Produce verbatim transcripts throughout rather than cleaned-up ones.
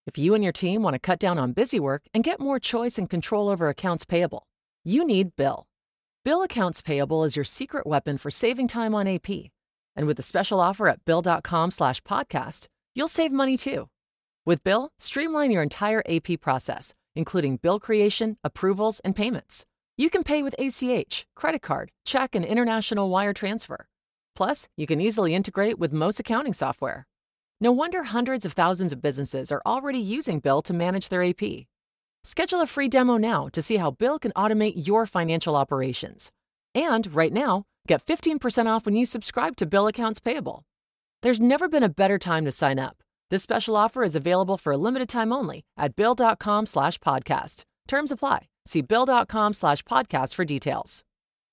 If you and your team want to cut down on busy work and get more choice and control over accounts payable, you need Bill. Bill Accounts Payable is your secret weapon for saving time on A P. And with the special offer at bill.com slash podcast, you'll save money too. With Bill, streamline your entire A P process, including bill creation, approvals, and payments. You can pay with A C H, credit card, check, and international wire transfer. Plus, you can easily integrate with most accounting software. No wonder hundreds of thousands of businesses are already using Bill to manage their A P. Schedule a free demo now to see how Bill can automate your financial operations. And right now, get fifteen percent off when you subscribe to Bill Accounts Payable. There's never been a better time to sign up. This special offer is available for a limited time only at bill.com slash podcast. Terms apply. See bill.com slash podcast for details.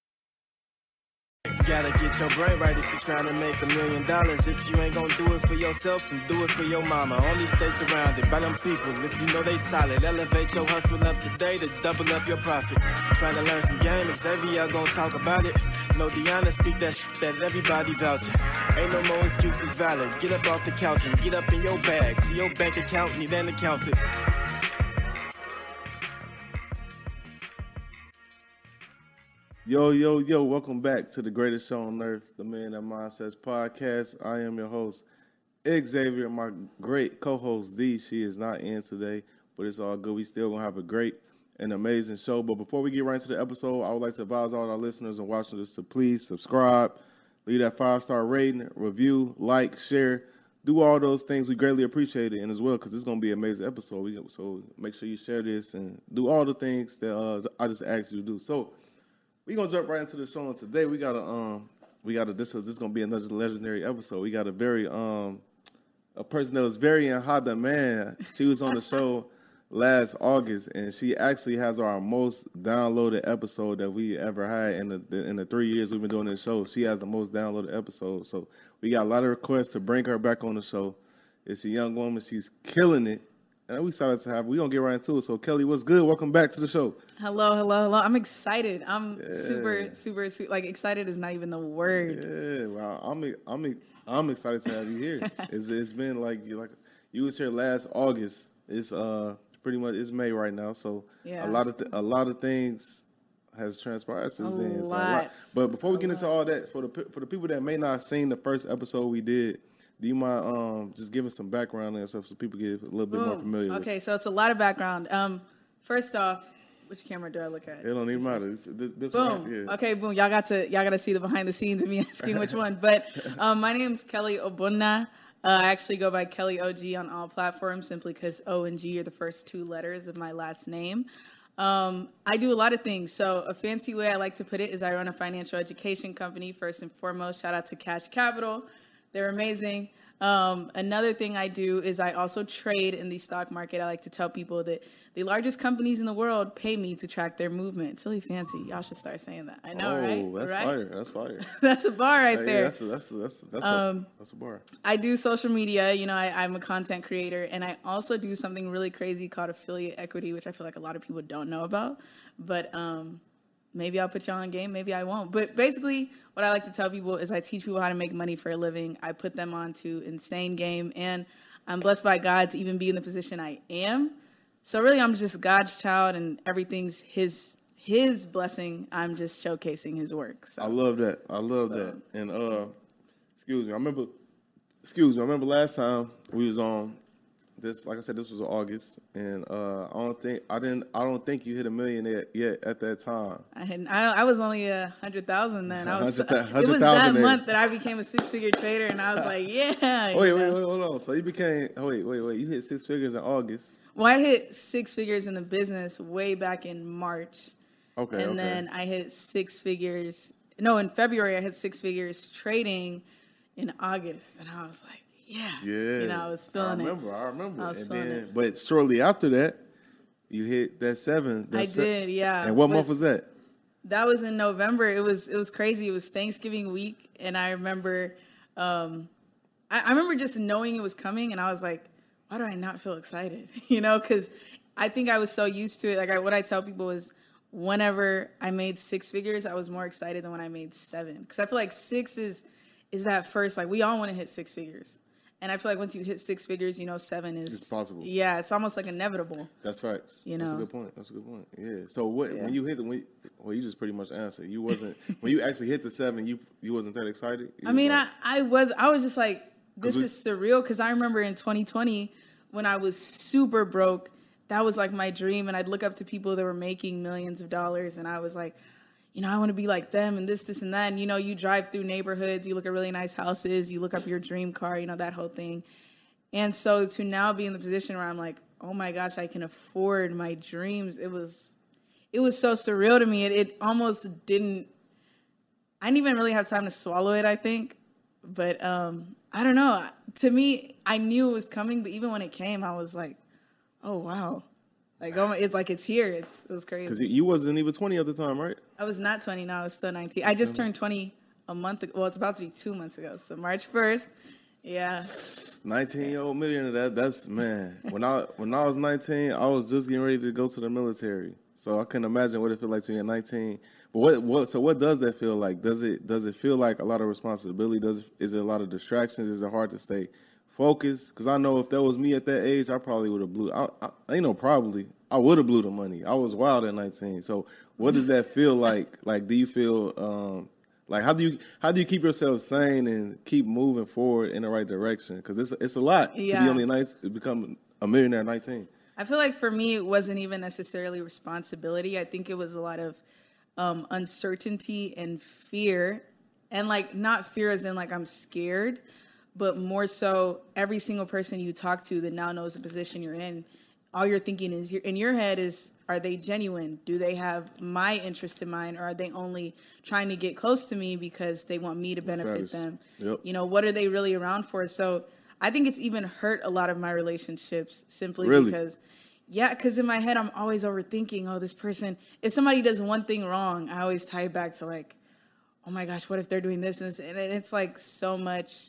Gotta get your brain right if you're trying to make a million dollars. If you ain't gonna do it for yourself, then do it for your mama. Only stay surrounded by them people if you know they solid. Elevate your hustle up today to double up your profit. Trying to learn some game, Xavier gonna talk about it. No Deanna, speak that shit that everybody vouching. Ain't no more excuses valid. Get up off the couch and get up in your bag. To your bank account, need an accountant. Yo, yo, yo, welcome back to the greatest show on earth, the Man That Mindsets podcast. I am your host, Xavier, my great co-host, D. She is not in today, but it's all good. We still going to have a great and amazing show. But before we get right into the episode, I would like to advise all our listeners and watchers to please subscribe, leave that five-star rating, review, like, share, do all those things. We greatly appreciate it. And as well, because this is going to be an amazing episode. We, so make sure you share this and do all the things that uh, I just asked you to do. So, we're gonna jump right into the show, and today we got a um we got a this is this is gonna be another legendary episode. We got a very um a person that was very in hot demand. She was on the show last August, and she actually has our most downloaded episode that we ever had in the, the in the three years we've been doing this show. She has the most downloaded episode, so we got a lot of requests to bring her back on the show. It's a young woman, she's killing it. And we started to have, we're going to get right into it. So, Kelly, what's good? Welcome back to the show. Hello, hello, hello. I'm excited. I'm yeah. super, super, super, like, excited is not even the word. Yeah, well, I'm I'm, I'm excited to have you here. it's, it's been like, like you was here last August. It's uh pretty much, it's May right now. So, yeah. a lot of th- a lot of things has transpired since a then. Lot. So a lot. But before we a get lot. into all that, for the for the people that may not have seen the first episode we did, do you mind um, just giving some background and stuff so people get a little bit Boom. more familiar Okay, with? so it's a lot of background. Um, first off, which camera do I look at? It don't even matter. This, this, this boom. One, yeah. Okay, boom. Y'all got to y'all got to see the behind the scenes of me asking which one. But um, my name's Kelly Obunna. Uh, I actually go by Kelly O G on all platforms simply because O and G are the first two letters of my last name. Um, I do a lot of things. So a fancy way I like to put it is I run a financial education company. First and foremost, shout out to Cash Capital. They're amazing. Um, another thing I do is I also trade in the stock market. I like to tell people that the largest companies in the world pay me to track their movement. It's really fancy. Y'all should start saying that. I know, oh, right? Oh, that's right? fire. That's fire. That's a bar right yeah, there. Yeah, that's a, that's a, that's a, that's, um, a, that's a bar. I do social media. You know, I, I'm a content creator, and I also do something really crazy called affiliate equity, which I feel like a lot of people don't know about. But um, maybe I'll put y'all on game. Maybe I won't. But basically, what I like to tell people is I teach people how to make money for a living. I put them onto insane game, and I'm blessed by God to even be in the position I am. So really, I'm just God's child, and everything's His His blessing. I'm just showcasing His work. So. I love that. I love so. that. And uh, excuse me. I remember. Excuse me. I remember last time we was on. This, like I said, this was August, and uh, I don't think I didn't. I don't think you hit a million yet, yet at that time. I hadn't. I, I was only a hundred thousand then. I was. one hundred, it was that there. month that I became a six-figure trader, and I was like, yeah. Wait, wait, wait, hold on. So you became. Oh, wait, wait, wait. You hit six figures in August. Well, I hit six figures in the business way back in March. Okay. And okay. then I hit six figures. No, in February I hit six figures trading in August, and I was like. Yeah. Yeah. You know, I was feeling it. I remember, it. I remember. I was and feeling then, it. But shortly after that, you hit that seven. That I se- did, yeah. And what but month was that? That was in November. It was it was crazy. It was Thanksgiving week, and I remember, um, I, I remember just knowing it was coming, and I was like, why do I not feel excited? You know, because I think I was so used to it. Like I, what I tell people is, whenever I made six figures, I was more excited than when I made seven, because I feel like six is is that first. Like we all want to hit six figures. And I feel like once you hit six figures, you know, seven is It's possible. Yeah, it's almost like inevitable. That's facts. You That's a know? good point. That's a good point. Yeah. So what Yeah. when you hit the when, well, you just pretty much answered. You wasn't when you actually hit the seven. You you wasn't that excited. You I was mean, like, I, I was I was just like, this we- is surreal because I remember in twenty twenty when I was super broke, that was like my dream, and I'd look up to people that were making millions of dollars, and I was like, you know, I want to be like them and this, this, and that. And, you know, you drive through neighborhoods, you look at really nice houses, you look up your dream car, you know, that whole thing. And so to now be in the position where I'm like, oh my gosh, I can afford my dreams. It was, it was so surreal to me. It, it almost didn't, I didn't even really have time to swallow it, I think. But um, I don't know. To me, I knew it was coming, but even when it came, I was like, oh, wow. Like, oh my, it's like it's here. It's, it was crazy. Because you wasn't even twenty at the time, right? I was not twenty. No, I was still nineteen. I just turned twenty a month ago. Well, it's about to be two months ago. So March first. Yeah. nineteen-year-old millionaire. That that's man. When I when I was nineteen, I was just getting ready to go to the military. So I couldn't imagine what it felt like to be at nineteen. But what what so what does that feel like? Does it does it feel like a lot of responsibility? Does it, is it a lot of distractions? Is it hard to stay focused? Because I know if that was me at that age, I probably would have blew. I, I ain't no probably. I would have blew the money. I was wild at nineteen. So what does that feel like? Like, do you feel um, like how do you how do you keep yourself sane and keep moving forward in the right direction? Because it's it's a lot Yeah. to be only nineteen, to become a millionaire at nineteen. I feel like for me, it wasn't even necessarily responsibility. I think it was a lot of um, uncertainty and fear. And like, not fear as in like I'm scared, but more so every single person you talk to that now knows the position you're in, all you're thinking is in your head is, are they genuine? Do they have my interest in mind? Or are they only trying to get close to me because they want me to benefit Status. them? Yep. You know, what are they really around for? So I think it's even hurt a lot of my relationships simply Really? because, yeah, because in my head, I'm always overthinking, oh, this person, if somebody does one thing wrong, I always tie it back to like, oh my gosh, what if they're doing this? And it's, and it's like so much,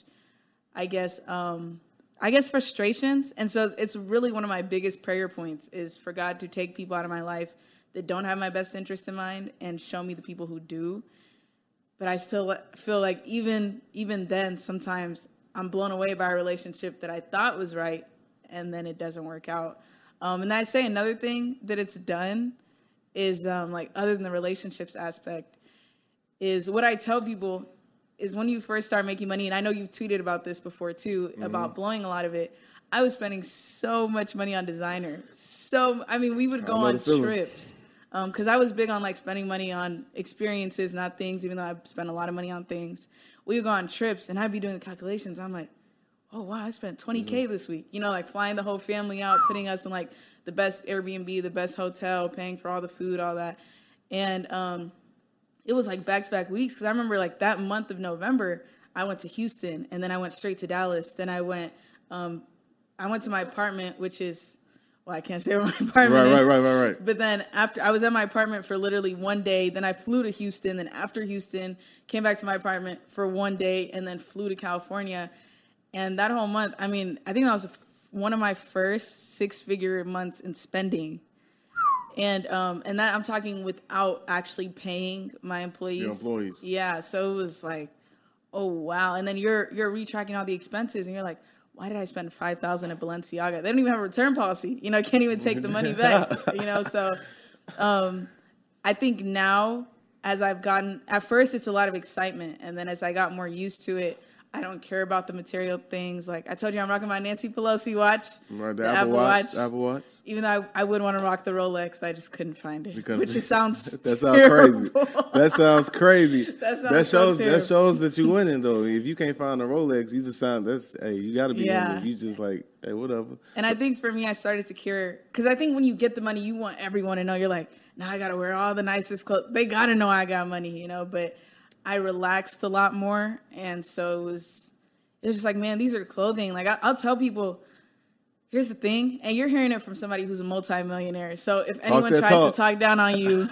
I guess, um, I guess frustrations. And so it's really one of my biggest prayer points is for God to take people out of my life that don't have my best interest in mind and show me the people who do. But I still feel like even even then, sometimes I'm blown away by a relationship that I thought was right, and then it doesn't work out. Um, and I'd say another thing that it's done is um, like other than the relationships aspect is what I tell people is when you first start making money, and I know you tweeted about this before too, mm-hmm. about blowing a lot of it. I was spending so much money on designer. So, I mean, we would go on trips because um, I was big on like spending money on experiences, not things, even though I spent a lot of money on things. We would go on trips and I'd be doing the calculations. I'm like, oh, wow, I spent twenty K mm-hmm. this week. You know, like flying the whole family out, putting us in like the best Airbnb, the best hotel, paying for all the food, all that. And, um, it was like back-to-back weeks because I remember like that month of November, I went to Houston and then I went straight to Dallas. Then I went, um, I went to my apartment, which is, well, I can't say where my apartment right, is. Right, right, right, right. But then after I was at my apartment for literally one day, then I flew to Houston. Then after Houston, came back to my apartment for one day and then flew to California. And that whole month, I mean, I think that was one of my first six-figure months in spending. And um and that I'm talking without actually paying my employees. Your employees. Yeah. So it was like, oh wow. And then you're you're retracking all the expenses and you're like, why did I spend five thousand at Balenciaga? They don't even have a return policy. You know, can't even take the money back. You know, so um I think now as I've gotten at first it's a lot of excitement. And then as I got more used to it, I don't care about the material things. Like I told you, I'm rocking my Nancy Pelosi watch. Right, the, the Apple, Apple watch, watch. Apple Watch. Even though I, I would want to rock the Rolex, I just couldn't find it. Because which just sounds that sounds terrible. crazy. That sounds crazy. that, sounds that shows so that shows that you winning though. If you can't find a Rolex, you just sound that's hey, you got to be yeah. winning. You just like hey, whatever. And I think for me, I started to care because I think when you get the money, you want everyone to know. You're like, now I got to wear all the nicest clothes. They got to know I got money, you know. But I relaxed a lot more, and so it was. It was just like, man, these are clothing. Like, I, I'll tell people, here's the thing. And you're hearing it from somebody who's a multimillionaire. So if talk anyone tries talk. to talk down on you,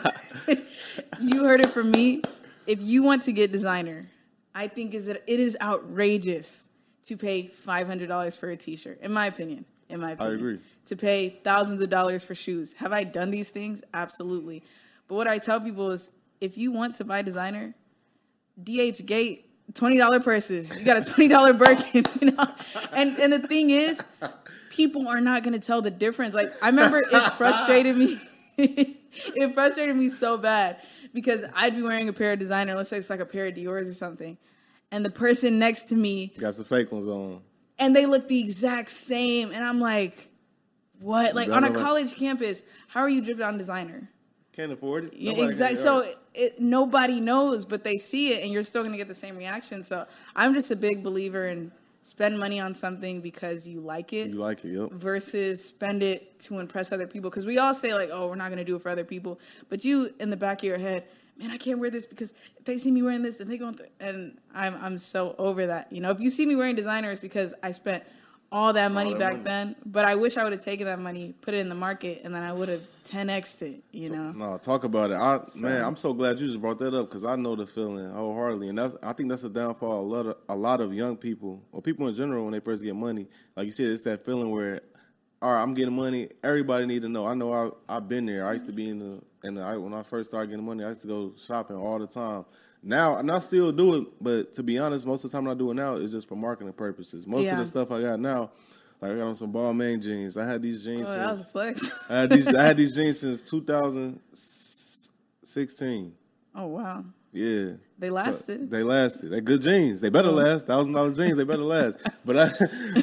you heard it from me. If you want to get designer, I think is that it is outrageous to pay five hundred dollars for a T-shirt, in my opinion. In my opinion. I agree. To pay thousands of dollars for shoes. Have I done these things? Absolutely. But what I tell people is, if you want to buy designer, D H Gate twenty dollars purses. You got a twenty dollars Birkin, you know? And and the thing is, people are not going to tell the difference. Like, I remember it frustrated me. It frustrated me so bad because I'd be wearing a pair of designer. Let's say it's like a pair of Dior's or something. And the person next to me got some fake ones on. And they look the exact same. And I'm like, what? Like, on a college campus, how are you dripping on designer? Can't afford it. Yeah, exactly. So it, it, nobody knows, but they see it, and you're still going to get the same reaction. So I'm just a big believer in spend money on something because you like it. You like it, yep. Versus spend it to impress other people. Because we all say, like, oh, we're not going to do it for other people. But you, in the back of your head, man, I can't wear this because if they see me wearing this, and they going to... And I'm I'm so over that. You know, if you see me wearing designer, it's because I spent all that money all that back money. then. But I wish I would have taken that money, put it in the market, and then I would have ten X'd it, you know? No, talk about it. I so, Man, I'm so glad you just brought that up because I know the feeling wholeheartedly. And that's I think that's a downfall a lot of, a lot of young people, or people in general, when they first get money. Like you said, it's that feeling where, all right, I'm getting money. Everybody need to know. I know I, I've been there. I used to be in the, in the I, when I first started getting money, I used to go shopping all the time. Now, and I still do it, but to be honest, most of the time I do it now is just for marketing purposes. Most yeah. of the stuff I got now, like I got on some Balmain jeans. I had these jeans oh, since that was a flex. I had these I had these jeans since two thousand sixteen. Oh wow. Yeah. They lasted. So they lasted. They're good jeans. They better oh. last. Thousand dollar jeans, they better last. But I,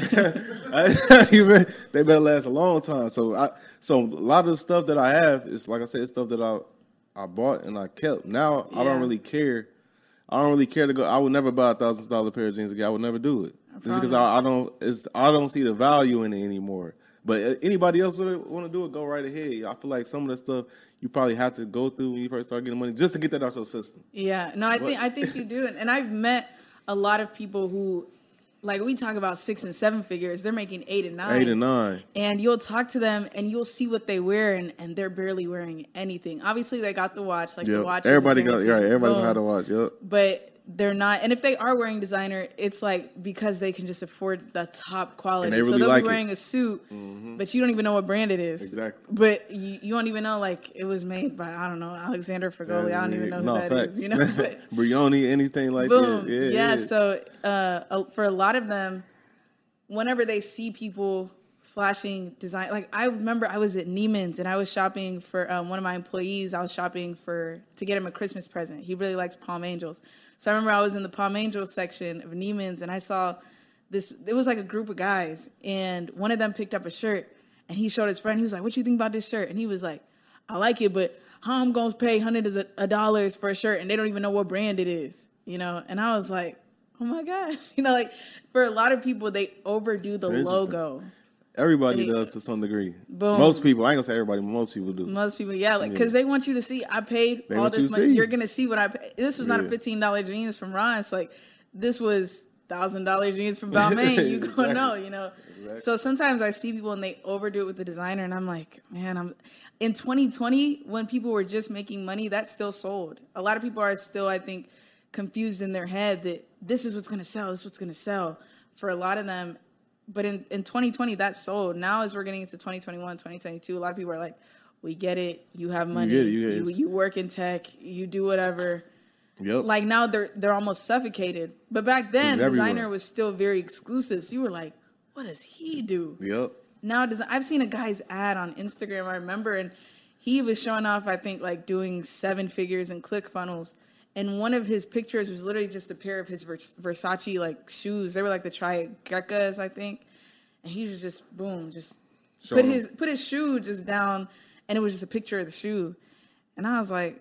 I they better last a long time. So I so a lot of the stuff that I have is, like I said, it's stuff that I I bought and I kept. Now yeah. I don't really care. I don't really care to go. I would never buy a thousand dollar pair of jeans again. I would never do it. Just because I, I don't, it's I don't see the value in it anymore. But anybody else want to do it, go right ahead. I feel like some of the stuff you probably have to go through when you first start getting money just to get that out your system. Yeah, no, I but, think I think you do, and I've met a lot of people who, like, we talk about six and seven figures, they're making eight and nine. Eight and nine. And you'll talk to them, and you'll see what they wear, and, and they're barely wearing anything. Obviously, they got the watch, like yep. the watch. Everybody got, right? Everybody know how to watch. Yep. But they're not, and if they are wearing designer, it's like because they can just afford the top quality. And they really so they'll like be wearing it. a suit, mm-hmm. but you don't even know what brand it is. Exactly. But you, you don't even know, like, it was made by, I don't know, Alexander Fragoli. Yeah, I don't even know who no, that facts. is. You know, but Brioni, anything like boom. that. Yeah, yeah, yeah. So uh, for a lot of them, whenever they see people flashing design, like I remember I was at Neiman's and I was shopping for um, one of my employees. I was shopping for to get him a Christmas present. He really likes Palm Angels. So I remember I was in the Palm Angels section of Neiman's and I saw this, it was like a group of guys and one of them picked up a shirt and he showed his friend. He was like, what you think about this shirt? And he was like, I like it, but how I'm going to pay hundreds of dollars for a shirt and they don't even know what brand it is, you know? And I was like, oh my gosh. You know, like for a lot of people, they overdo the logo. Everybody they, does to some degree. Boom. Most people, I ain't gonna say everybody, but most people do. Most people, yeah, like because yeah. they want you to see. I paid they all this money. See. You're gonna see what I paid. This was not yeah. a fifteen dollar jeans from Ron. It's like this was thousand dollar jeans from Balmain. You gonna exactly. know, you know. Exactly. So sometimes I see people and they overdo it with the designer, and I'm like, man, I'm in twenty twenty when people were just making money. That still sold. A lot of people are still, I think, confused in their head that this is what's gonna sell. This is what's gonna sell for a lot of them. But in, in twenty twenty, that sold. Now as we're getting into twenty twenty-one, twenty twenty-two, a lot of people are like, we get it. You have money. You, get it, you, get you, you work in tech. You do whatever. Yep. Like now they're they're almost suffocated. But back then, designer was still very exclusive. So you were like, what does he do? Yep. Now I've seen a guy's ad on Instagram, I remember, and he was showing off, I think, like doing seven figures in ClickFunnels. And one of his pictures was literally just a pair of his Versace like shoes. They were like the Trigeccas, I think. And he was just boom, just Show put him. his put his shoe just down, and it was just a picture of the shoe. And I was like,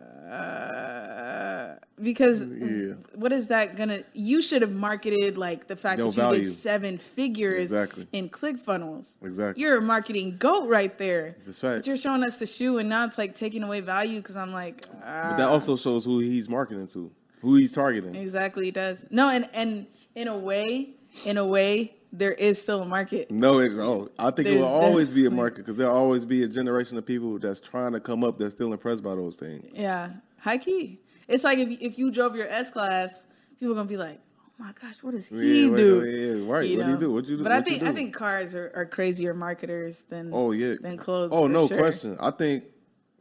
uh, because yeah. what is that gonna? You should have marketed like the fact Yo, that you value. did seven figures exactly. in ClickFunnels. Exactly. You're a marketing goat right there. That's right. But you're showing us the shoe, and now it's like taking away value because I'm like. Uh, but that also shows who he's marketing to, who he's targeting. Exactly, it does. No, and and in a way, in a way. There is still a market. No, it's oh, I think There's it will always be a market because there'll always be a generation of people that's trying to come up that's still impressed by those things. Yeah, high key. It's like if if you drove your S class, people are gonna be like, "Oh my gosh, what does he yeah, do?" Wait, yeah, right. You what know? do you do? What you do? But what I think I think cars are, are crazier marketers than oh yeah than clothes. Oh for no sure. question. I think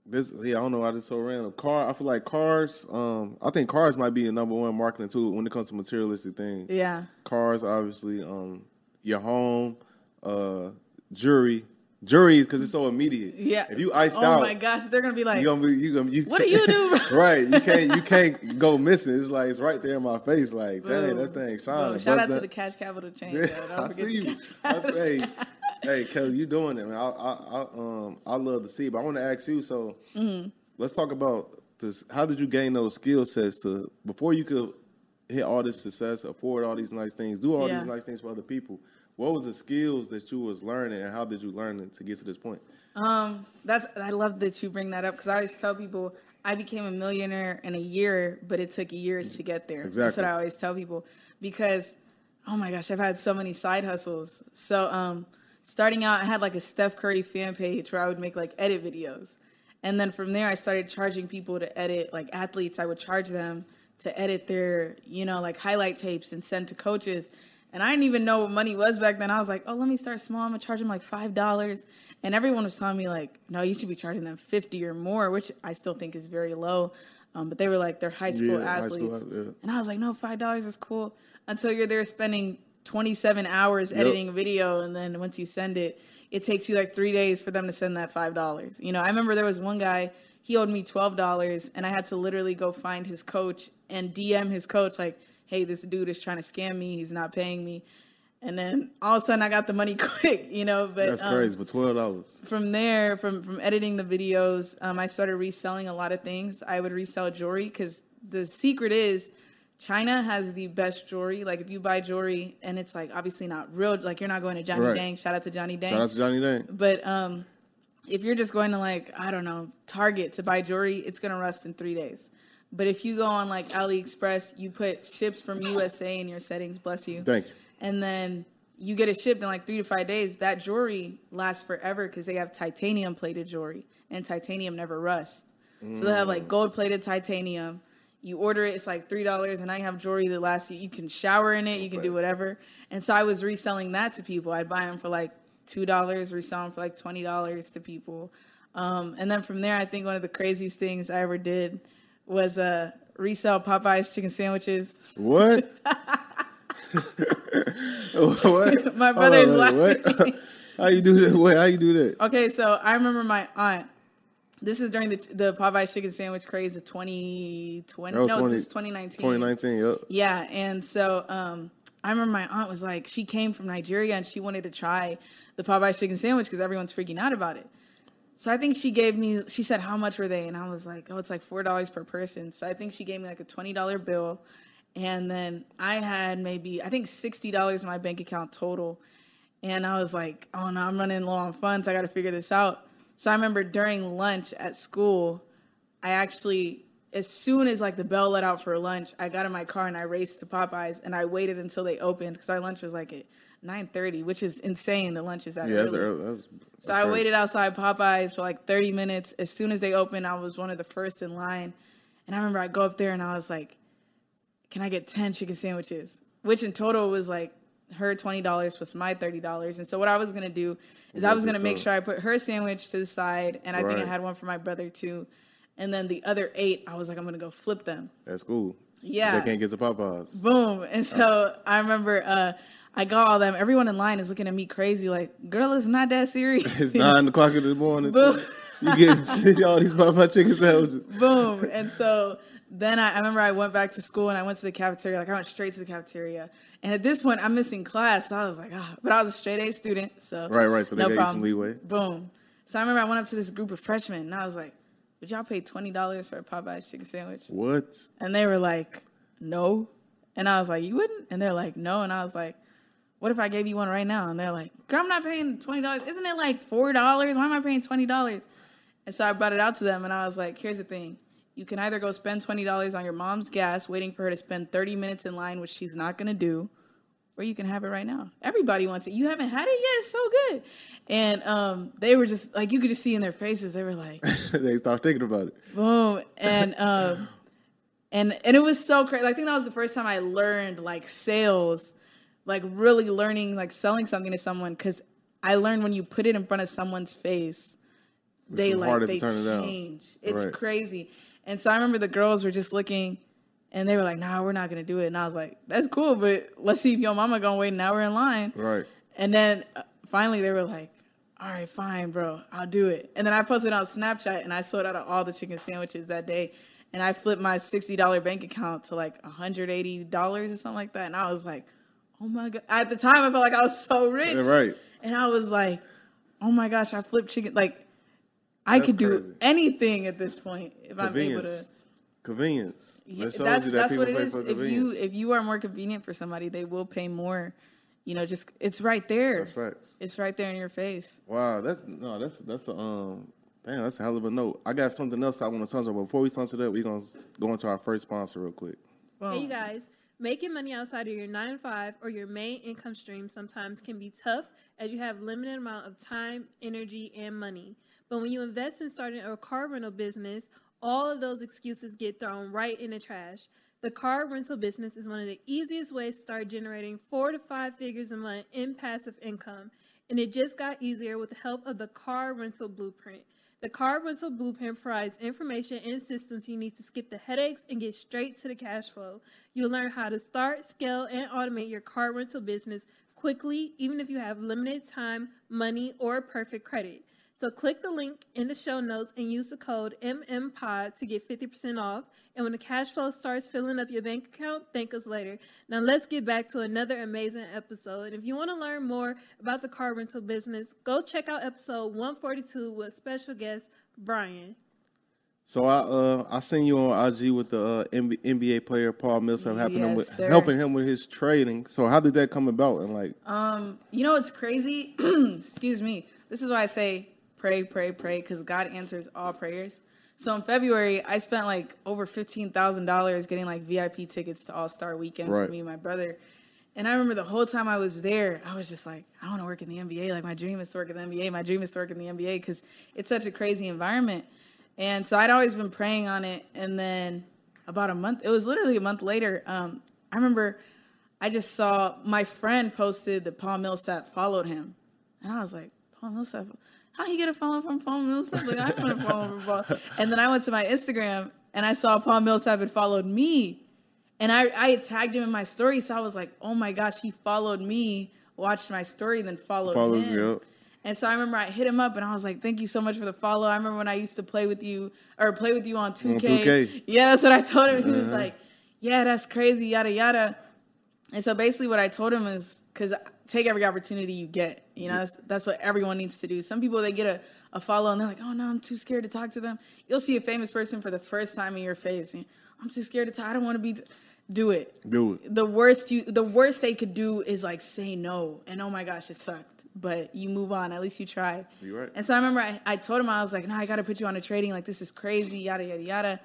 This, yeah, I don't know why this is so random. Car, I feel like cars. Um, I think cars might be the number one marketing tool when it comes to materialistic things. Yeah. Cars, obviously. Um, your home, uh, jewelry, jewelry because it's so immediate. Yeah. If you iced oh out, oh my gosh, they're gonna be like, you gonna be, you gonna, you. What do you do? Right, you can't, you can't go missing. It's like it's right there in my face. Like, dang, Boom. that thing shining. Boom. Shout out that. to the Cash Capital chain. Yeah, though. Don't I forget see the you. Cash I Capital say, chain. hey, Kelly, you doing it, man. I, I, I, um, I love to see, but I want to ask you. So, mm-hmm. let's talk about this. How did you gain those skill sets to before you could hit all this success, afford all these nice things, do all Yeah. these nice things for other people? What was the skills that you was learning, and how did you learn it to get to this point? Um, that's I love that you bring that up because I always tell people I became a millionaire in a year, but it took years to get there. Exactly. That's what I always tell people because, oh my gosh, I've had so many side hustles. So, um, starting out, I had like a Steph Curry fan page where I would make like edit videos, and then from there, I started charging people to edit, like athletes. I would charge them to edit their, you know, like highlight tapes and send to coaches. And I didn't even know what money was back then. I was like, oh, let me start small. I'm going to charge them like five dollars. And everyone was telling me like, no, you should be charging them fifty or more, which I still think is very low. Um, but they were like, they're high school Yeah, high athletes. school, yeah. And I was like, no, five dollars is cool. Until you're there spending twenty-seven hours editing a video. And then once you send it, it takes you like three days for them to send that five dollars. You know, I remember there was one guy, he owed me twelve dollars. And I had to literally go find his coach and D M his coach like, hey, this dude is trying to scam me. He's not paying me. And then all of a sudden I got the money quick, you know. But That's crazy, um, for twelve dollars. From there, from, from editing the videos, um, I started reselling a lot of things. I would resell jewelry because the secret is China has the best jewelry. Like if you buy jewelry and it's like obviously not real, like you're not going to Johnny Right. Dang. Shout out to Johnny Dang. Shout out to Johnny Dang. But um, if you're just going to like, I don't know, Target to buy jewelry, it's going to rust in three days. But if you go on like AliExpress, you put ships from U S A in your settings, bless you. Thank you. And then you get it shipped in like three to five days. That jewelry lasts forever because they have titanium plated jewelry and titanium never rusts. Mm. So they have like gold plated titanium. You order it, it's like three dollars, and I have jewelry that lasts you. You can shower in it, you can do whatever. And so I was reselling that to people. I'd buy them for like two dollars, resell them for like twenty dollars to people. Um, and then from there, I think one of the craziest things I ever did was uh, resell Popeye's chicken sandwiches. What? What? My brother's on, laughing. What? How you do that? What? How you do that? Okay, so I remember my aunt. This is during the the Popeye's chicken sandwich craze of twenty twenty. No, twenty, this is twenty nineteen. twenty nineteen, yep. Yeah, and so um, I remember my aunt was like, she came from Nigeria and she wanted to try the Popeye's chicken sandwich because everyone's freaking out about it. So I think she gave me, she said, how much were they? And I was like, oh, it's like four dollars per person. So I think she gave me like a twenty dollar bill. And then I had maybe, I think sixty dollars in my bank account total. And I was like, oh no, I'm running low on funds. I got to figure this out. So I remember during lunch at school, I actually, as soon as like the bell let out for lunch, I got in my car and I raced to Popeyes and I waited until they opened because our lunch was like at nine thirty, which is insane. The lunch is that yeah, early. That's early. That's, that's so I crazy. waited outside Popeyes for like thirty minutes. As soon as they opened, I was one of the first in line. And I remember I go up there and I was like, can I get ten chicken sandwiches? Which in total was like her twenty dollars plus my thirty dollars. And so what I was going to do is I was going to make sure I put her sandwich to the side. And I right. think I had one for my brother too. And then the other eight, I was like, I'm going to go flip them. That's cool. Yeah. They can't get to Popeyes. Boom. And so I remember uh, I got all them. Everyone in line is looking at me crazy like, girl, it's not that serious. It's nine o'clock in the morning. Boom. You get all these Popeye chicken sandwiches. Boom. And so then I, I remember I went back to school and I went to the cafeteria. Like I went straight to the cafeteria. And at this point, I'm missing class. So I was like, ah. But I was a straight A student. So Right, right. So they no gave you problem. some leeway. Boom. So I remember I went up to this group of freshmen and I was like, would y'all pay twenty dollars for a Popeye's chicken sandwich? What? And they were like, no. And I was like, you wouldn't? And they're like, no. And I was like, what if I gave you one right now? And they're like, girl, I'm not paying twenty dollars. Isn't it like four dollars? Why am I paying twenty dollars? And so I brought it out to them and I was like, here's the thing. You can either go spend twenty dollars on your mom's gas waiting for her to spend thirty minutes in line, which she's not going to do, or you can have it right now. Everybody wants it. You haven't had it yet? It's so good. And um, they were just, like, you could just see in their faces, they were like, They start thinking about it. boom. And, um, and, and it was so crazy. I think that was the first time I learned, like, sales, like, really learning, like, selling something to someone. Because I learned when you put it in front of someone's face, they it's like they to turn change. It it's right. crazy. And so I remember the girls were just looking, and they were like, "Nah, we're not gonna do it." And I was like, "That's cool, but let's see if your mama gonna wait an hour in line." Right. And then uh, finally they were like, "All right, fine, bro, I'll do it." And then I posted on Snapchat, and I sold out of all the chicken sandwiches that day. And I flipped my sixty dollars bank account to like one hundred eighty dollars or something like that. And I was like, oh my God. At the time, I felt like I was so rich. Yeah, right. And I was like, oh my gosh, I flipped chicken. Like, I That's could do crazy. anything at this point if I'm able to. Convenience. Yeah, That shows that's you that that's people what it pay is. for If you convenience. if you are more convenient for somebody, they will pay more. You know, just it's right there. That's facts. It's right there in your face. Wow, that's no, that's that's a um, damn, that's a hell of a note. I got something else I want to touch on, but before we touch on that, we're gonna go into our first sponsor real quick. Hey, you guys, making money outside of your nine to five or your main income stream sometimes can be tough as you have limited amount of time, energy, and money. But when you invest in starting a car rental business, all of those excuses get thrown right in the trash. The car rental business is one of the easiest ways to start generating four to five figures a month in passive income. And it just got easier with the help of the Car Rental Blueprint. The Car Rental Blueprint provides information and systems you need to skip the headaches and get straight to the cash flow. You'll learn how to start, scale, and automate your car rental business quickly, even if you have limited time, money, or perfect credit. So click the link in the show notes and use the code M M P O D to get fifty percent off. And when the cash flow starts filling up your bank account, thank us later. Now let's get back to another amazing episode. And if you want to learn more about the car rental business, go check out episode one forty-two with special guest Brian. So I uh I seen you on I G with the uh, N B A player Paul Millsap, helping him Yes, with sir. helping him with his trading. So how did that come about? And like, Um, you know what's crazy? Excuse me. This is why I say pray, pray, pray, because God answers all prayers. So in February, I spent like over fifteen thousand dollars getting like V I P tickets to All-Star Weekend Right. for me and my brother. And I remember the whole time I was there, I was just like, I want to work in the N B A. Like my dream is to work in the N B A. My dream is to work in the N B A because it's such a crazy environment. And so I'd always been praying on it. And then about a month, it was literally a month later, um, I remember I just saw my friend posted that Paul Millsap followed him. And I was like, Paul Millsap, how you get a follow from Paul Millsap? Like, I want to follow from Paul. And then I went to my Instagram and I saw Paul Millsap had followed me. And I, I had tagged him in my story. So I was like, oh my gosh, he followed me, watched my story, then followed Follows him. you. And so I remember I hit him up and I was like, thank you so much for the follow. I remember when I used to play with you or play with you on two K. On two K. Yeah, that's what I told him. He Uh-huh. was like, yeah, that's crazy, yada, yada. And so basically what I told him is, because take every opportunity you get. You know, that's, that's what everyone needs to do. Some people, they get a, a follow and they're like, oh, no, I'm too scared to talk to them. You'll see a famous person for the first time in your face. And, I'm too scared to talk. I don't want to be... T-. Do it. Do it. The worst you, the worst they could do is like say no. And oh my gosh, it sucked. But you move on. At least you tried. You're right. And so I remember I, I told him, I was like, no, I got to put you on a trading. Like, this is crazy, yada, yada, yada.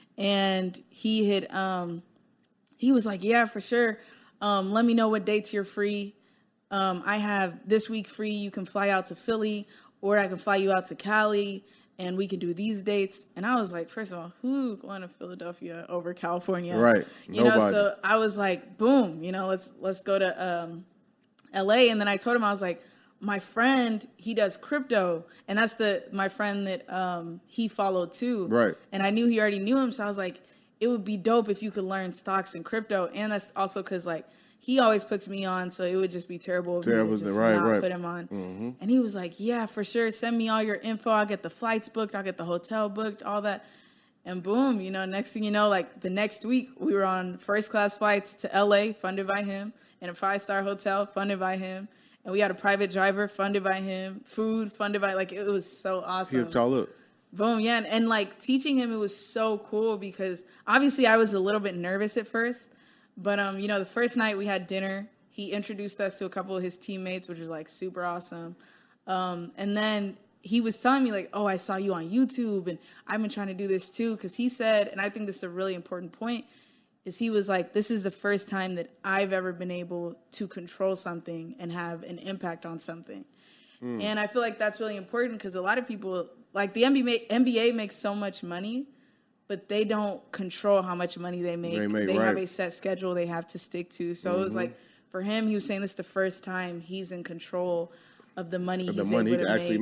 And he had, um, he was like, yeah, for sure. Um, let me know what dates you're free. Um, I have this week free. You can fly out to Philly or I can fly you out to Cali and we can do these dates. And I was like, first of all, who going to Philadelphia over California? Right. You know, Nobody. so I was like, boom, you know, let's, let's go to, um, L A. And then I told him, I was like, my friend, he does crypto. And that's the, my friend that, um, he followed too. Right. And I knew he already knew him. So I was like, it would be dope if you could learn stocks and crypto. And that's also cause like, he always puts me on, so it would just be terrible if Terrible, we just right, not right. put him on. Mm-hmm. And he was like, yeah, for sure. Send me all your info. I'll get the flights booked. I'll get the hotel booked, all that. And boom, you know, next thing you know, like the next week, we were on first class flights to L A, funded by him, in a five-star hotel, funded by him. And we had a private driver, funded by him, food, funded by, like, it was so He awesome. hooked y'all up. Boom, yeah. And, and like teaching him, it was so cool because obviously I was a little bit nervous at first. But, um, you know, the first night we had dinner. He introduced us to a couple of his teammates, which was like super awesome. Um, and then he was telling me like, oh, I saw you on YouTube and I've been trying to do this too. Cause he said, and I think this is a really important point, is he was like, this is the first time that I've ever been able to control something and have an impact on something. Mm. And I feel like that's really important because a lot of people, like the N B A, N B A makes so much money, but they don't control how much money they make. They make, they right. have a set schedule they have to stick to. So Mm-hmm. it was like, for him, he was saying this is the first time he's in control of the money Of he's the money able he to can actually make. make.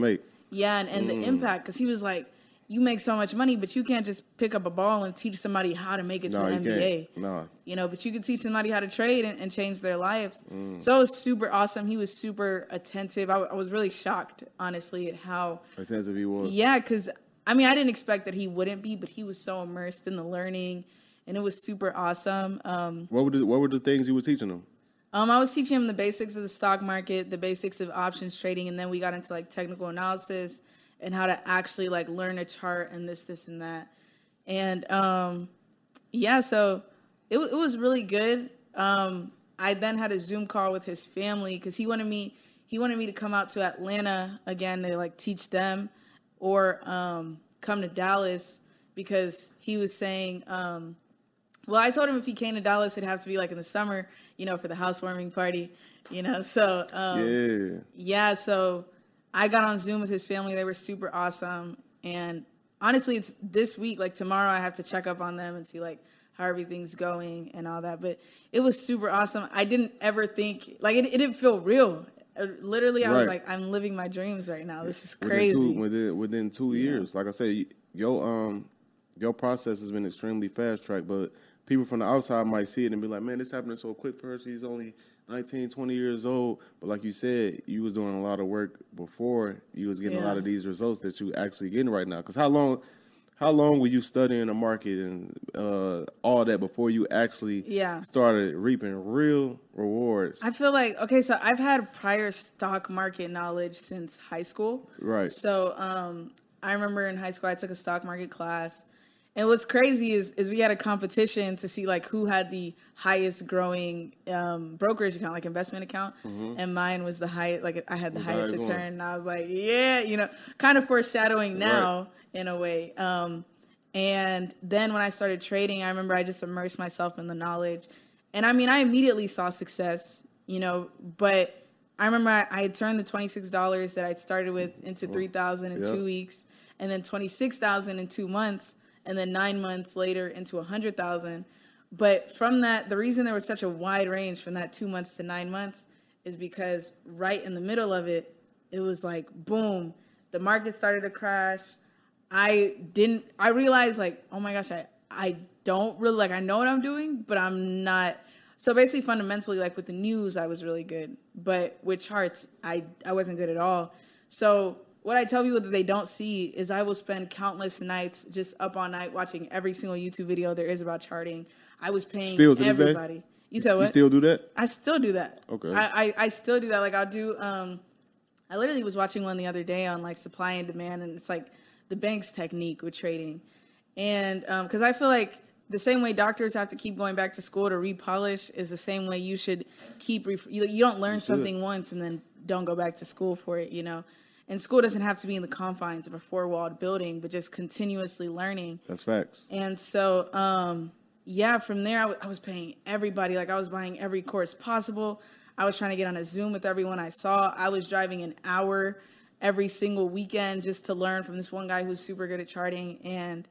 Yeah, and, and Mm. the impact, because he was like, you make so much money, but you can't just pick up a ball and teach somebody how to make it to No, the you N B A. can't. No. You know, but you can teach somebody how to trade and, and change their lives. Mm. So it was super awesome. He was super attentive. I, I was really shocked, honestly, at how Attentive he was. Yeah, because, I mean, I didn't expect that he wouldn't be, but he was so immersed in the learning, and it was super awesome. Um, What were the What were the things you were teaching him? um, I was teaching him the basics of the stock market, the basics of options trading, and then we got into, like, technical analysis and how to actually, like, learn a chart and this, this, and that. And, um, yeah, so it, it was really good. Um, I then had a Zoom call with his family because he wanted me he wanted me to come out to Atlanta again to, like, teach them, or um, come to Dallas, because he was saying, um, well, I told him if he came to Dallas, it'd have to be like in the summer, you know, for the housewarming party, you know. So um, Yeah. yeah, so I got on Zoom with his family. They were super awesome, and honestly, it's this week. Like tomorrow, I have to check up on them and see like how everything's going and all that. But it was super awesome. I didn't ever think like it, it didn't feel real. Uh, Literally, I was Right. like, I'm living my dreams right now. This is Within crazy. two, within, within two years. Like I said, your um your process has been extremely fast tracked, but people from the outside might see it and be like, man, this happening so quick for her. She's only nineteen, twenty years old. But like you said, you was doing a lot of work before you was getting a lot Yeah. of these results that you actually getting right now. Because how long how long were you studying the market and uh, all that before you actually Yeah. started reaping real rewards? I feel like, okay, so I've had prior stock market knowledge since high school. Right. So um, I remember in high school, I took a stock market class. And what's crazy is, is we had a competition to see like who had the highest growing um, brokerage account, like investment account. And mine was the highest, like I had the Was the highest highest return. one. And I was like, yeah, you know, kind of foreshadowing now in a way. Um, and then when I started trading, I remember I just immersed myself in the knowledge. And I mean, I immediately saw success, you know, but I remember I, I had turned the twenty-six dollars that I'd started with into three thousand in Yep. two weeks, and then twenty-six thousand in two months, and then nine months later into one hundred thousand. But from that, the reason there was such a wide range from that two months to nine months is because right in the middle of it, it was like, boom, the market started to crash. I didn't, I realized like, oh my gosh, I, I don't really, like, I know what I'm doing, but I'm not. So basically fundamentally, like with the news, I was really good, but with charts, I, I wasn't good at all. So what I tell people that they don't see is I will spend countless nights just up all night watching every single YouTube video there is about charting. I was paying Still to this day? everybody. You said what? You still do that? I still do that. Okay. I, I, I still do that. Like I'll do, um, I literally was watching one the other day on like supply and demand, and it's like the bank's technique with trading. And um, cause I feel like the same way doctors have to keep going back to school to repolish is the same way you should keep, ref- you, you don't learn should. something once and then don't go back to school for it, you know? And school doesn't have to be in the confines of a four-walled building, but just continuously learning. That's facts. And so, um, yeah, from there, I, w- I was paying everybody. Like, I was buying every course possible. I was trying to get on a Zoom with everyone I saw. I was driving an hour every single weekend just to learn from this one guy who's super good at charting. And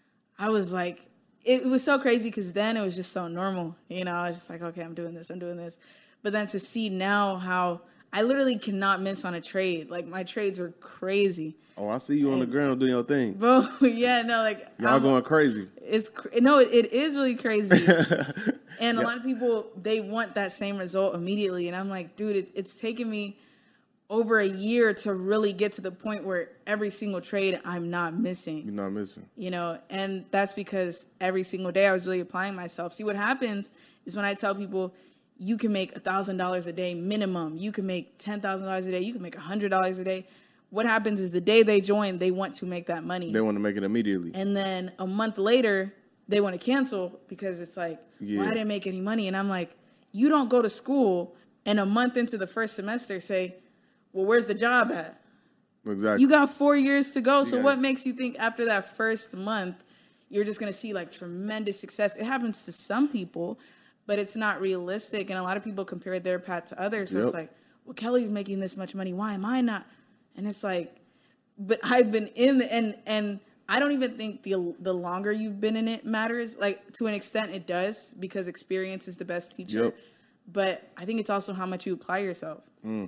I was like, it, it was so crazy because then it was just so normal. You know, I was just like, okay, I'm doing this, I'm doing this. But then to see now how I literally cannot miss on a trade. Like, my trades were crazy. Oh, I see you on the ground doing your thing. Bro, yeah, no, like Y'all I'm- going crazy. It's cr- no, it, it is really crazy, and a lot of people they want that same result immediately, and I'm like, dude, it, it's taken me over a year to really get to the point where every single trade I'm not missing. You're not missing. You know, and that's because every single day I was really applying myself. See, what happens is when I tell people you can make one thousand dollars a day minimum, you can make ten thousand dollars a day, you can make one hundred dollars a day. What happens is the day they join, they want to make that money. They want to make it immediately. And then a month later, they want to cancel because it's like, Yeah. well, I didn't make any money. And I'm like, you don't go to school and a month into the first semester say, well, where's the job at? Exactly. You got four years to go. So got what it. makes you think after that first month, you're just going to see like tremendous success? It happens to some people, but it's not realistic. And a lot of people compare their path to others. So Yep. it's like, well, Kelly's making this much money. Why am I not? And it's like, but I've been in the, and, and I don't even think the, the longer you've been in it matters. Like, to an extent it does, because experience is the best teacher. Yep. But I think it's also how much you apply yourself.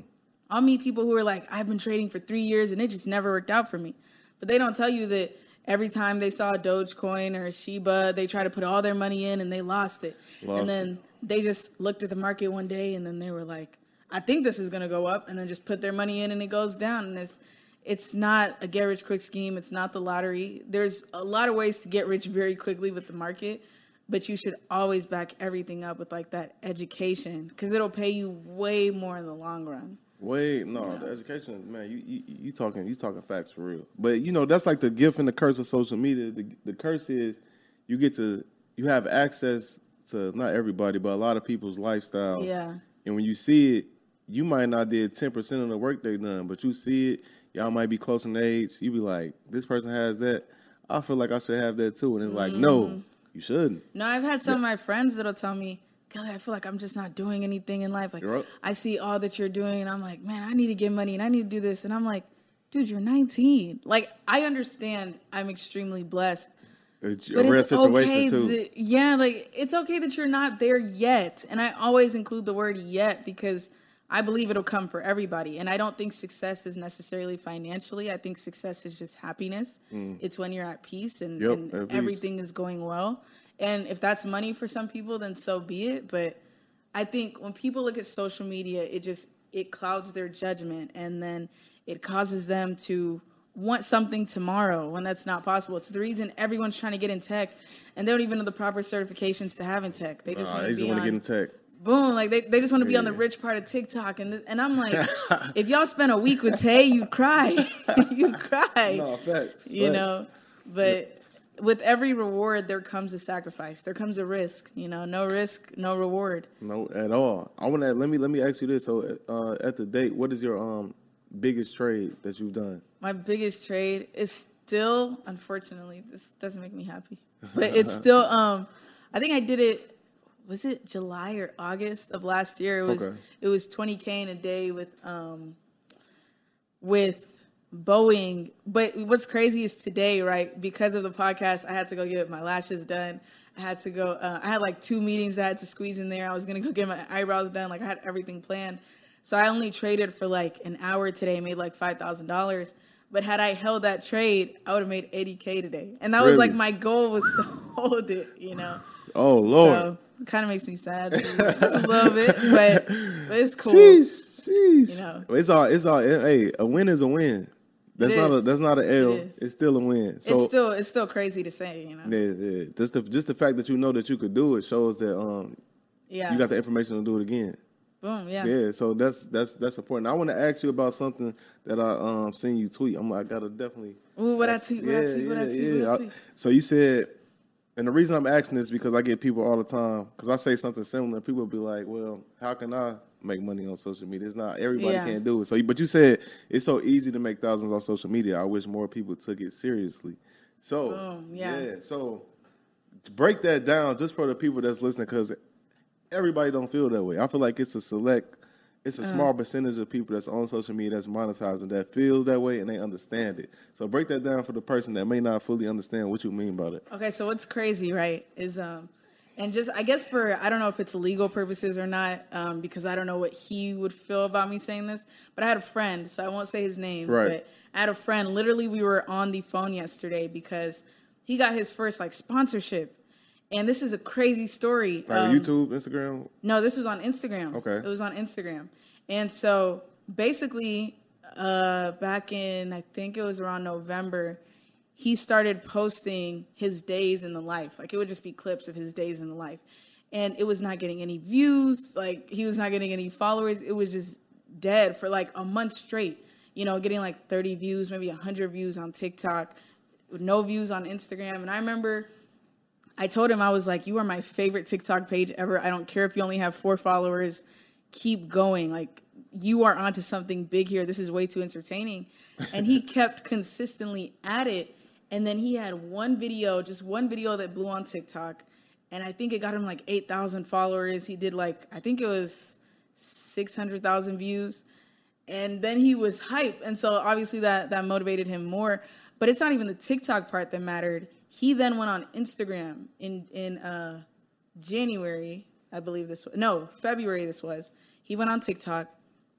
I'll meet people who are like, I've been trading for three years and it just never worked out for me. But they don't tell you that every time they saw Dogecoin or Shiba, they try to put all their money in and they lost it. Lost and then it. They just looked at the market one day and then they were like, I think this is going to go up, and then just put their money in and it goes down. And it's, it's not a get rich quick scheme. It's not the lottery. There's a lot of ways to get rich very quickly with the market, but you should always back everything up with like that education, because it'll pay you way more in the long run. Wait, no, yeah. The education, man, you, you you talking you talking facts for real. But you know, that's like the gift and the curse of social media. The the curse is you get to you have access to not everybody, but a lot of people's lifestyle. Yeah. And when you see it, you might not did ten percent of the work they done, but you see it, y'all might be close in age. You be like, this person has that. I feel like I should have that too. And it's like, mm-hmm. no, you shouldn't. No, I've had some yeah. of my friends that'll tell me, Kelly, I feel like I'm just not doing anything in life. Like, I see all that you're doing, and I'm like, man, I need to get money, and I need to do this. And I'm like, dude, you're nineteen. Like, I understand I'm extremely blessed. It's a but rare it's situation, okay too. That, yeah, like, it's okay that you're not there yet. And I always include the word yet because I believe it'll come for everybody. And I don't think success is necessarily financially. I think success is just happiness. Mm. It's when you're at peace and, yep, and at everything peace. is going well. And if that's money for some people, then so be it. But I think when people look at social media, it just, it clouds their judgment. And then it causes them to want something tomorrow when that's not possible. It's the reason everyone's trying to get in tech and they don't even know the proper certifications to have in tech. They just nah, want to get in tech. Boom, like they, they just want to be yeah. on the rich part of TikTok. And th- and I'm like, if y'all spent a week with Tay, you'd cry. You'd cry. No, facts. You facts. know, but yeah. with every reward, there comes a sacrifice. There comes a risk, you know, no risk, no reward. No, at all. I want to, let me, let me ask you this. So uh, at the date, what is your um biggest trade that you've done? My biggest trade is still, unfortunately, this doesn't make me happy, but it's still, um, I think I did it, was it July or August of last year? It was, okay. It was twenty K in a day with, um, with Boeing. But what's crazy is today, right? Because of the podcast, I had to go get my lashes done. I had to go, uh, I had like two meetings I had to squeeze in there. I was going to go get my eyebrows done. Like I had everything planned. So I only traded for like an hour today, made like five thousand dollars. But had I held that trade, I would have made eighty K today. And that really? was like my goal was to hold it, you know. Oh, Lord. So it kind of makes me sad just a little bit, but, but it's cool. Sheesh, sheesh. You know. It's all, it's all, hey, a win is a win. That's not a, that's not an L. It it's still a win. So, it's still, it's still crazy to say, you know. Yeah, yeah. Just the, just the fact that you know that you could do it shows that um, yeah. you got the information to do it again. Boom, yeah. Yeah, so that's that's that's important. I want to ask you about something that I um seen you tweet. I'm like, I gotta definitely. Ooh, what ask, I tweet? What yeah, I tweet? What yeah, I tweet? Yeah. What I tweet? I, so you said, and the reason I'm asking this is because I get people all the time because I say something similar. People will be like, "Well, how can I make money on social media? It's not everybody yeah. can't do it." So, but you said it's so easy to make thousands on social media. I wish more people took it seriously. So, Boom, yeah. yeah. So, to break that down just for the people that's listening, because everybody don't feel that way. I feel like it's a select, it's a uh, small percentage of people that's on social media that's monetizing that feels that way and they understand it. So break that down for the person that may not fully understand what you mean by it. Okay, so what's crazy, right, is, um, and just, I guess for, I don't know if it's legal purposes or not, um, because I don't know what he would feel about me saying this, but I had a friend, so I won't say his name, right. but I had a friend, literally we were on the phone yesterday because he got his first, like, sponsorship. And this is a crazy story. Like um, YouTube, Instagram? No, this was on Instagram. Okay. It was on Instagram. And so basically, uh, back in, I think it was around November, he started posting his days in the life. Like it would just be clips of his days in the life. And it was not getting any views. Like he was not getting any followers. It was just dead for like a month straight. You know, getting like thirty views, maybe one hundred views on TikTok, with no views on Instagram. And I remember I told him, I was like, you are my favorite TikTok page ever. I don't care if you only have four followers. Keep going. Like, you are onto something big here. This is way too entertaining. And he kept consistently at it. And then he had one video, just one video that blew on TikTok. And I think it got him like eight thousand followers. He did like, I think it was six hundred thousand views. And then he was hype. And so obviously that, that motivated him more. But it's not even the TikTok part that mattered. He then went on Instagram in, in uh, January, I believe this was. No, February this was. He went on TikTok,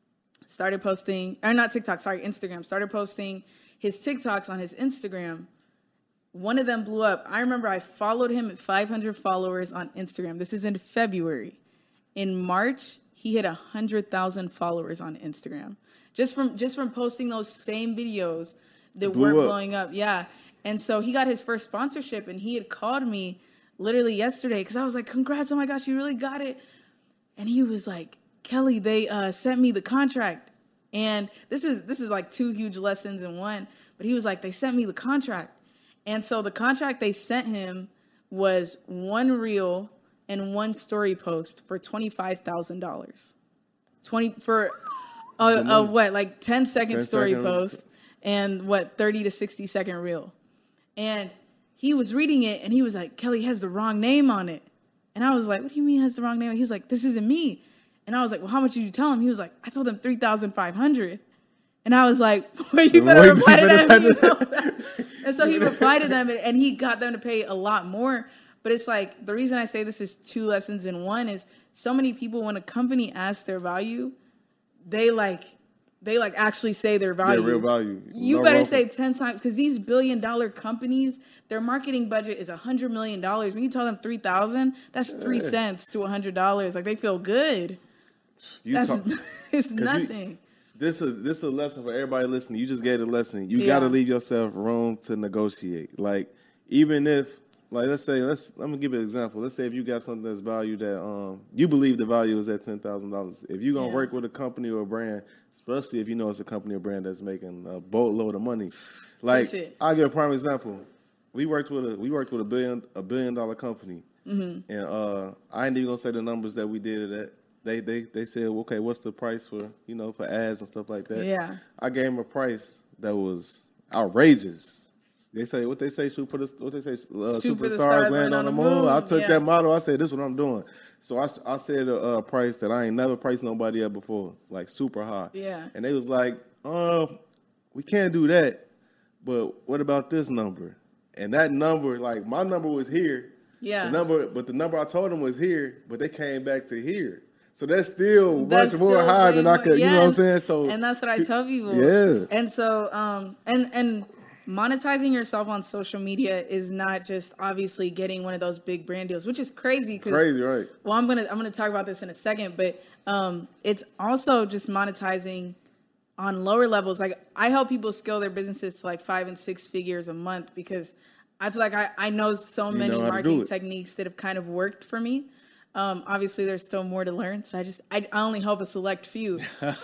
started posting, or not TikTok, sorry, Instagram, started posting his TikToks on his Instagram. One of them blew up. I remember I followed him at five hundred followers on Instagram. This is in February. In March, he hit one hundred thousand followers on Instagram. Just from just from posting those same videos that were blowing up. Yeah. And so he got his first sponsorship, and he had called me literally yesterday because I was like, congrats, oh my gosh, you really got it. And he was like, Kelly, they uh, sent me the contract. And this is this is like two huge lessons in one. But he was like, they sent me the contract. And so the contract they sent him was one reel and one story post for twenty-five thousand dollars. twenty for a, a what, like ten second ten story second. Post and what, thirty to sixty second reel. And he was reading it and he was like, Kelly has the wrong name on it. And I was like, what do you mean has the wrong name? He's like, this isn't me. And I was like, well, how much did you tell him? He was like, I told him three thousand five hundred. And I was like, well, you better reply to them. You know that. And so he replied to them, and, and he got them to pay a lot more. But it's like, the reason I say this is two lessons in one is so many people, when a company asks their value, they like, they like actually say their value. Their real value. You no better say ten times, because these billion dollar companies, their marketing budget is a hundred million dollars. When you tell them three thousand, that's three yeah. cents to a hundred dollars. Like, they feel good. You that's talk, it's nothing. You, This is this is a lesson for everybody listening. You just gave a lesson. You yeah. got to leave yourself room to negotiate. Like, even if, like, let's say, let's let me give you an example. Let's say if you got something that's valued that um you believe the value is at ten thousand dollars. If you're gonna yeah. work with a company or a brand, especially if you know it's a company or brand that's making a boatload of money, like I'll give a prime example. We worked with a we worked with a billion a billion dollar company, mm-hmm. and uh I ain't even gonna say the numbers that we did it at. They they they said, okay, what's the price for, you know, for ads and stuff like that? Yeah. I gave them a price that was outrageous. They say, what they say, shoot for the, what they say, uh, shoot for the stars, land on the moon. moon. I took yeah. that model. I said, this is what I'm doing. So I, I said a, a price that I ain't never priced nobody at before, like super high. Yeah. And they was like, uh, we can't do that. But what about this number? And that number, like my number was here. Yeah. The number, but the number I told them was here, but they came back to here. So that's still that's much more high than I could, yeah, you know what I'm saying? So and that's what I tell people. Yeah. And so, um, and and monetizing yourself on social media is not just obviously getting one of those big brand deals, which is crazy. Cause, crazy, right? Well, I'm gonna I'm gonna talk about this in a second, but um, it's also just monetizing on lower levels. Like, I help people scale their businesses to like five and six figures a month because I feel like I I know so many know marketing techniques that have kind of worked for me. Um, obviously, there's still more to learn, so I just I, I only help a select few.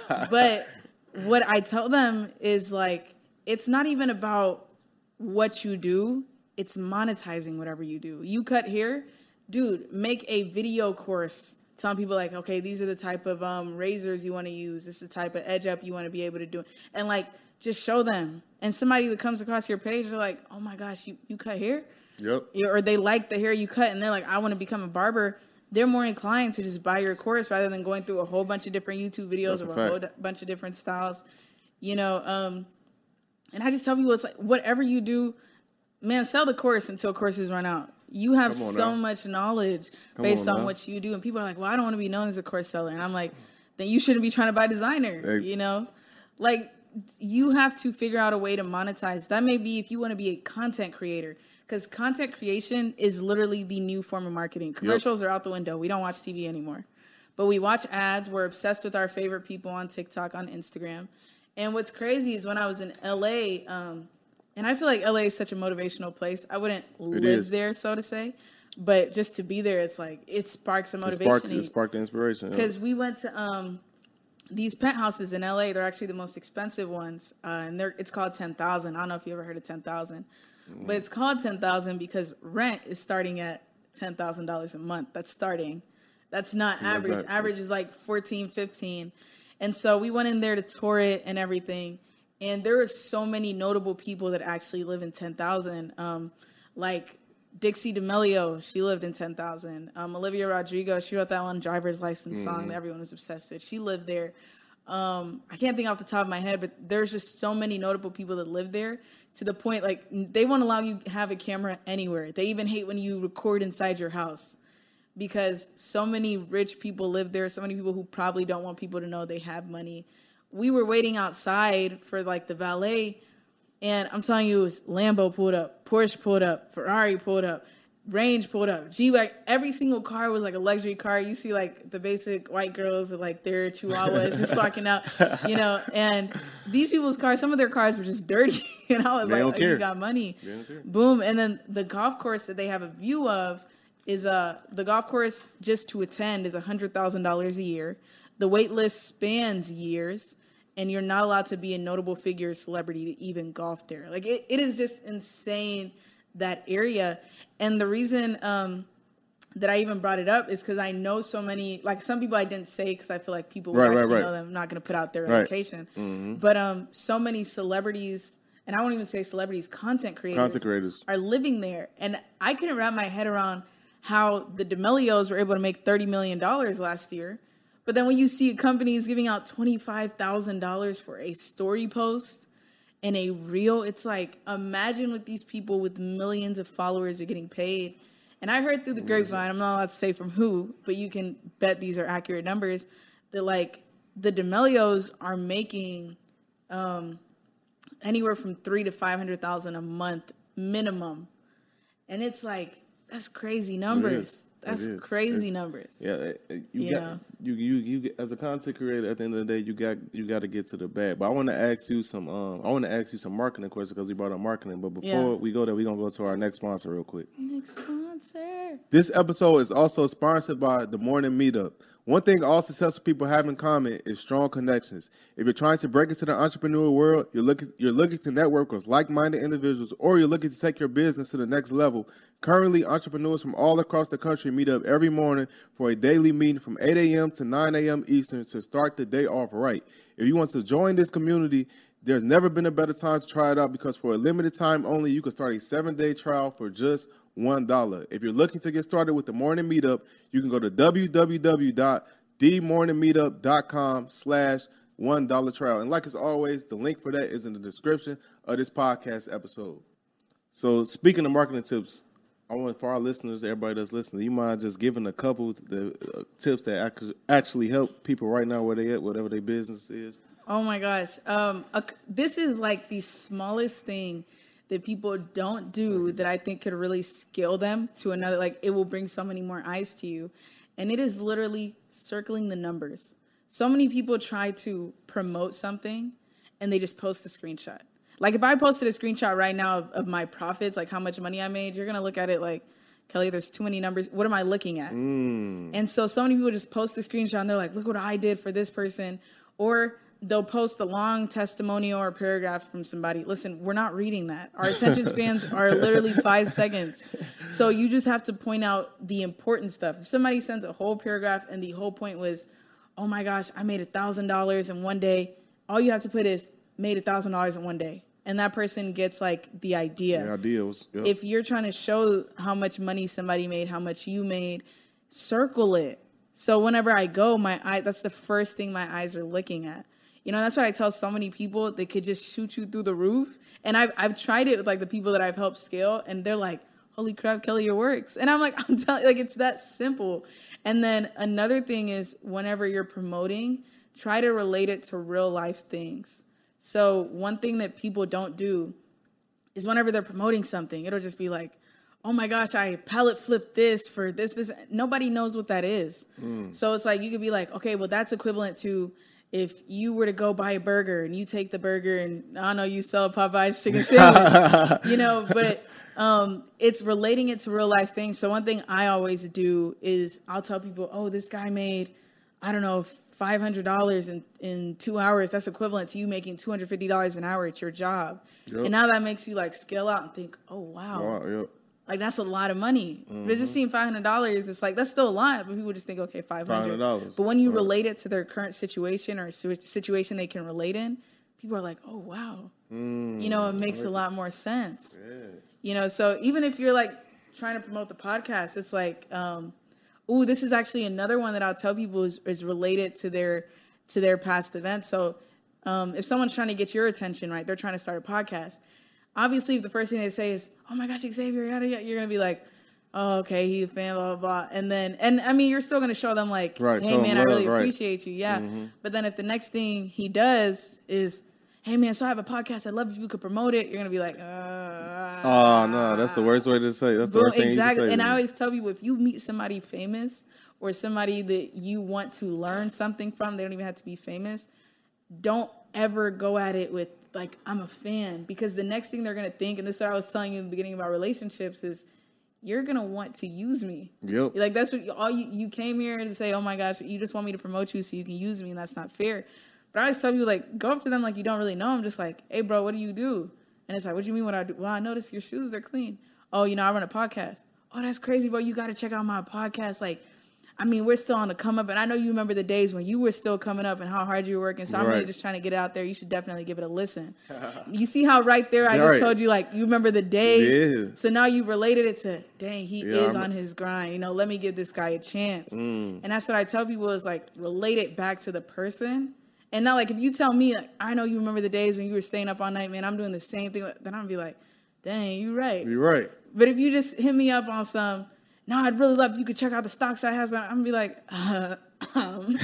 But what I tell them is, like, it's not even about what you do; it's monetizing whatever you do. You cut hair, dude. Make a video course telling people, like, okay, these are the type of um, razors you want to use. This is the type of edge up you want to be able to do, and like just show them. And somebody that comes across your page, they're like, oh my gosh, you you cut hair? Yep. Or they like the hair you cut, and they're like, I want to become a barber. They're more inclined to just buy your course rather than going through a whole bunch of different YouTube videos of a, a whole d- bunch of different styles, you know. Um, and I just tell people, it's like, whatever you do, man, sell the course until courses run out. You have so now. much knowledge Come based on, on what you do. And people are like, well, I don't want to be known as a course seller. And I'm like, then you shouldn't be trying to buy designer, hey. you know? Like, you have to figure out a way to monetize. That may be if you want to be a content creator. Because content creation is literally the new form of marketing. Commercials yep. are out the window. We don't watch T V anymore. But we watch ads. We're obsessed with our favorite people on TikTok, on Instagram. And what's crazy is when I was in L A, um, and I feel like L A is such a motivational place. I wouldn't it live is. there, so to say. But just to be there, it's like, it sparks a motivation. It sparked, it sparked the inspiration. Because yeah. we went to um, these penthouses in L A. They're actually the most expensive ones. Uh, and they're it's called ten thousand. I don't know if you ever heard of ten thousand. But it's called ten thousand because rent is starting at ten thousand dollars a month. That's starting. That's not yeah, average. That's not, average is like fourteen, fifteen. And so we went in there to tour it and everything. And there were so many notable people that actually live in ten thousand. Um, like Dixie D'Amelio, she lived in ten thousand. Um, Olivia Rodrigo, she wrote that one Driver's License mm-hmm. song that everyone was obsessed with. She lived there. Um, I can't think off the top of my head, but there's just so many notable people that live there to the point, like, they won't allow you to have a camera anywhere. They even hate when you record inside your house because so many rich people live there. So many people who probably don't want people to know they have money we were waiting outside for like the valet, and I'm telling you, it was Lambo pulled up, Porsche pulled up, Ferrari pulled up, Range pulled up, G-Wagon. Every single car was like a luxury car. You see like the basic white girls with like their chihuahuas just walking out, you know, and these people's cars, some of their cars were just dirty. And I was They like, don't oh, care. you got money. They don't care. Boom. And then the golf course that they have a view of is uh, the golf course just to attend is one hundred thousand dollars a year. The wait list spans years, and you're not allowed to be a notable figure or celebrity to even golf there. Like, it, it is just insane, that area. And the reason um, that I even brought it up is because I know so many, like some people I didn't say because I feel like people will Right, right, actually right. know them. I'm not going to put out their Right. location. Mm-hmm. But um, so many celebrities, and I won't even say celebrities, content creators, Content creators. are living there. And I couldn't wrap my head around how the D'Amelios were able to make thirty million dollars last year. But then when you see companies giving out twenty-five thousand dollars for a story post and a reel, it's like, imagine what these people with millions of followers are getting paid. And I heard through the grapevine, I'm not allowed to say from who, but you can bet these are accurate numbers, that like the D'Amelios are making um, anywhere from three to five hundred thousand a month minimum. And it's like, that's crazy numbers. is. That's It is. crazy It's- numbers. Yeah, uh, you, You got know. you you you get- as a content creator. At the end of the day, you got you got to get to the bag. But I want to ask you some. Um, I want to ask you some marketing questions because we brought up marketing. But before Yeah. we go there, we're gonna go to our next sponsor real quick. Next sponsor. This episode is also sponsored by The Morning Meetup. One thing all successful people have in common is strong connections. If you're trying to break into the entrepreneurial world, you're looking you're looking to network with like-minded individuals, or you're looking to take your business to the next level. Currently, entrepreneurs from all across the country meet up every morning for a daily meeting from eight a.m. to nine a.m. Eastern to start the day off right. If you want to join this community, there's never been a better time to try it out, because for a limited time only, you can start a seven-day trial for just one dollar. If you're looking to get started with the Morning Meetup, you can go to www.themorningmeetup.com slash one dollar trial. And like as always, the link for that is in the description of this podcast episode. So speaking of marketing tips, I want for our listeners, everybody that's listening, you mind just giving a couple of the uh, tips that ac- actually help people right now where they at, whatever their business is? Oh my gosh. Um, a, this is like the smallest thing that people don't do that I think could really scale them to another, like it will bring so many more eyes to you. And it is literally circling the numbers. So many people try to promote something and they just post a screenshot. Like if I posted a screenshot right now of, of my profits, like how much money I made, you're going to look at it like, Kelly, there's too many numbers. What am I looking at? Mm. And so so many people just post a screenshot and they're like, look what I did for this person. Or they'll post a long testimonial or paragraph from somebody. Listen, we're not reading that. Our attention spans are literally five seconds. So you just have to point out the important stuff. If somebody sends a whole paragraph and the whole point was, oh my gosh, I made one thousand dollars in one day, all you have to put is made one thousand dollars in one day. And that person gets like the idea. The idea was, yep. If you're trying to show how much money somebody made, how much you made, circle it. So whenever I go, my eye, that's the first thing my eyes are looking at. You know, that's what I tell so many people. They could just shoot you through the roof. And I've, I've tried it with like the people that I've helped scale, and they're like, holy crap, Kelly, it works. And I'm like, I'm telling you, like, it's that simple. And then another thing is whenever you're promoting, try to relate it to real life things. So one thing that people don't do is whenever they're promoting something, it'll just be like, oh my gosh, I pallet flipped this for this, this. Nobody knows what that is. Mm. So it's like, you could be like, okay, well, that's equivalent to if you were to go buy a burger and you take the burger and I don't know, you sell a Popeye's chicken sandwich, you know, but um, it's relating it to real life things. So one thing I always do is I'll tell people, oh, this guy made, I don't know, five hundred dollars in, in two hours. That's equivalent to you making two hundred fifty dollars an hour at your job. Yep. And now that makes you like scale out and think, oh, wow. wow yep. Like, that's a lot of money. Mm-hmm. But just seeing five hundred dollars, it's like, that's still a lot. But people just think, okay, five hundred dollars. But when you right. relate it to their current situation or situation they can relate in, people are like, oh, wow. Mm, you know, it makes like a lot more sense. Yeah. You know, so even if you're like trying to promote the podcast, it's like, um, ooh, this is actually another one that I'll tell people is, is related to their to their past events. So um, if someone's trying to get your attention, right, they're trying to start a podcast. Obviously, if the first thing they say is, oh my gosh, Xavier, yada, yada, you're going to be like, oh, okay, he's a fan, blah, blah, blah. And then, and I mean, you're still going to show them like, right, hey, man, love, I really right. appreciate you. Yeah. Mm-hmm. But then if the next thing he does is, hey, man, so I have a podcast. I'd love if you could promote it. You're going to be like, uh. Oh, no, that's the worst way to say. That's the Boom, worst thing exactly. you can say. And I me. always tell people, if you meet somebody famous or somebody that you want to learn something from, they don't even have to be famous, don't ever go at it with, like, I'm a fan. Because the next thing they're going to think, and this is what I was telling you in the beginning about relationships, is you're going to want to use me. Yep. Like, that's what all you, you came here to say, oh, my gosh, you just want me to promote you so you can use me, and that's not fair. But I always tell you, like, go up to them like you don't really know them. Just like, hey, bro, what do you do? And it's like, what do you mean what I do? Well, I noticed your shoes, they're clean. Oh, you know, I run a podcast. Oh, that's crazy, bro. You got to check out my podcast. Like, I mean, we're still on the come up. And I know you remember the days when you were still coming up and how hard you were working. So I'm right. really just trying to get it out there. You should definitely give it a listen. You see how right there I Yeah, just right. told you, like, you remember the days. Yeah. So now you related it to, dang, he Yeah, is I'm- on his grind. You know, let me give this guy a chance. Mm. And that's what I tell people is, like, relate it back to the person. And not like, if you tell me, like, I know you remember the days when you were staying up all night, man, I'm doing the same thing. Then I'm going to be like, dang, you right. You're right. But if you just hit me up on some, no, I'd really love if you could check out the stocks I have. So I'm gonna be like, uh, um,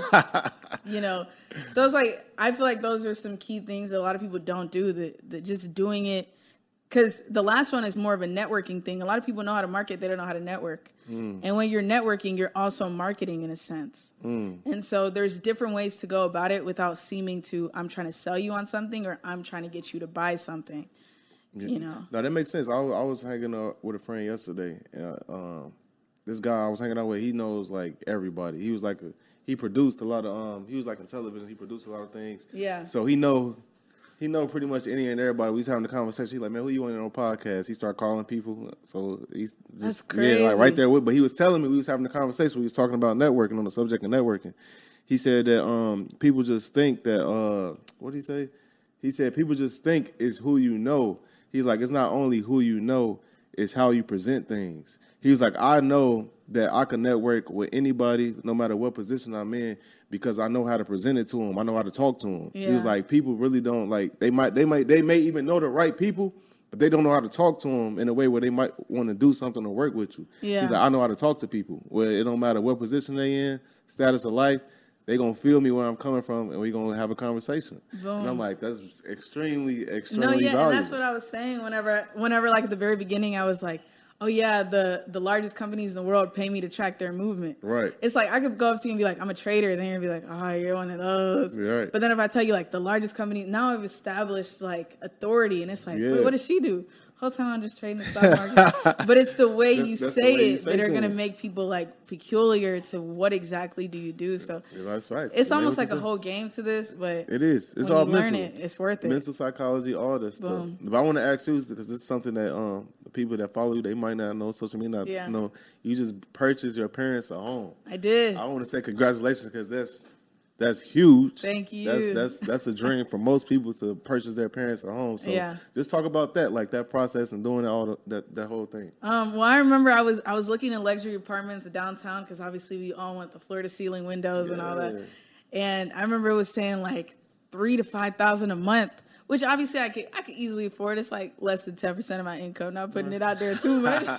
you know. So it's like, I feel like those are some key things that a lot of people don't do. That, that just doing it, because the last one is more of a networking thing. A lot of people know how to market, they don't know how to network. Mm. And when you're networking, you're also marketing in a sense. Mm. And so there's different ways to go about it without seeming to, I'm trying to sell you on something or I'm trying to get you to buy something. Yeah. You know, no, that makes sense. I, I was hanging out with a friend yesterday. Uh, um, this guy I was hanging out with, he knows like everybody. He was like a, he produced a lot of um. He was like in television. He produced a lot of things. Yeah. So he know he know pretty much any and everybody. We was having a conversation. He's like, man, who you want on a podcast? He started calling people. So he's just That's crazy. yeah, like right there with. But he was telling me we was having a conversation. We was talking about networking on the subject of networking. He said that um people just think that uh what did he say? He said people just think it's who you know. He's like, it's not only who you know, it's how you present things. He was like, I know that I can network with anybody, no matter what position I'm in, because I know how to present it to them. I know how to talk to them. Yeah. He was like, people really don't like. They might, they might, they may even know the right people, but they don't know how to talk to them in a way where they might want to do something or work with you. Yeah. He's like, I know how to talk to people. Where it don't matter what position they in, status of life. They gonna feel me where I'm coming from, and we gonna have a conversation. Boom. And I'm like, that's extremely, extremely no, yeah, valuable. and that's what I was saying. Whenever, whenever, like at the very beginning, I was like, "Oh yeah, the the largest companies in the world pay me to track their movement." Right. It's like I could go up to you and be like, "I'm a trader," and then you're gonna be like, "Oh, you're one of those." Right. But then if I tell you like the largest company, now I've established like authority, and it's like, Yeah. wait, what does she do? Whole time I'm just trading the stock market. But it's the way That's- you that's the say way you it say that are gonna things. make people like peculiar to what exactly do you do. So Yeah, that's right. it's Yeah, almost what like you a said. whole game to this, but It is. It's when all you mental. learn it, it's worth it. Mental psychology, all this Boom. stuff. But I want to ask you, because this is something that um the people that follow you, they might not know, social media not Yeah. know. You just purchased your parents a home. I did. I want to say congratulations, because that's that's huge. Thank you. That's that's that's a dream for most people to purchase their parents a home. So Yeah. just talk about that, like that process and doing all the, that that whole thing. Um, well, I remember I was I was looking at luxury apartments downtown because obviously we all want the floor to ceiling windows and all that. Yeah. And I remember it was saying like three to five thousand a month, which obviously I could I could easily afford. It's like less than ten percent of my income. Not putting it out there too much,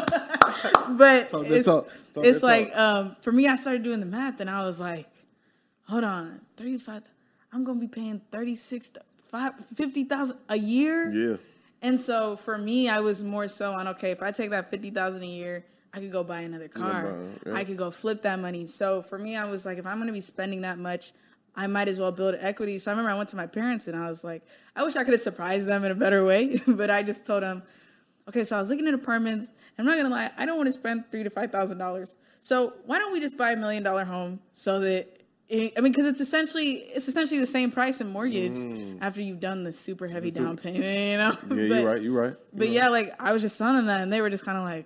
but Talk that it's, talk. Talk it's that like talk. um, for me, I started doing the math and I was like, hold on, thirty-five. I'm gonna be paying thirty-six, five, fifty thousand a year. Yeah. And so for me, I was more so on, okay, if I take that fifty thousand a year, I could go buy another car. buy- yeah. I could go flip that money. So for me, I was like, if I'm going to be spending that much, I might as well build equity. So I remember I went to my parents and I was like, I wish I could have surprised them in a better way. But I just told them, okay, so I was looking at apartments. I'm not going to lie, I don't want to spend three to five thousand dollars. So why don't we just buy a million dollar home so that it, I mean, because it's essentially it's essentially the same price in mortgage after you've done the super heavy down payment, you know. Yeah, but, you're right. You're right. But You're yeah, right. like I was just telling them that, and they were just kind of like,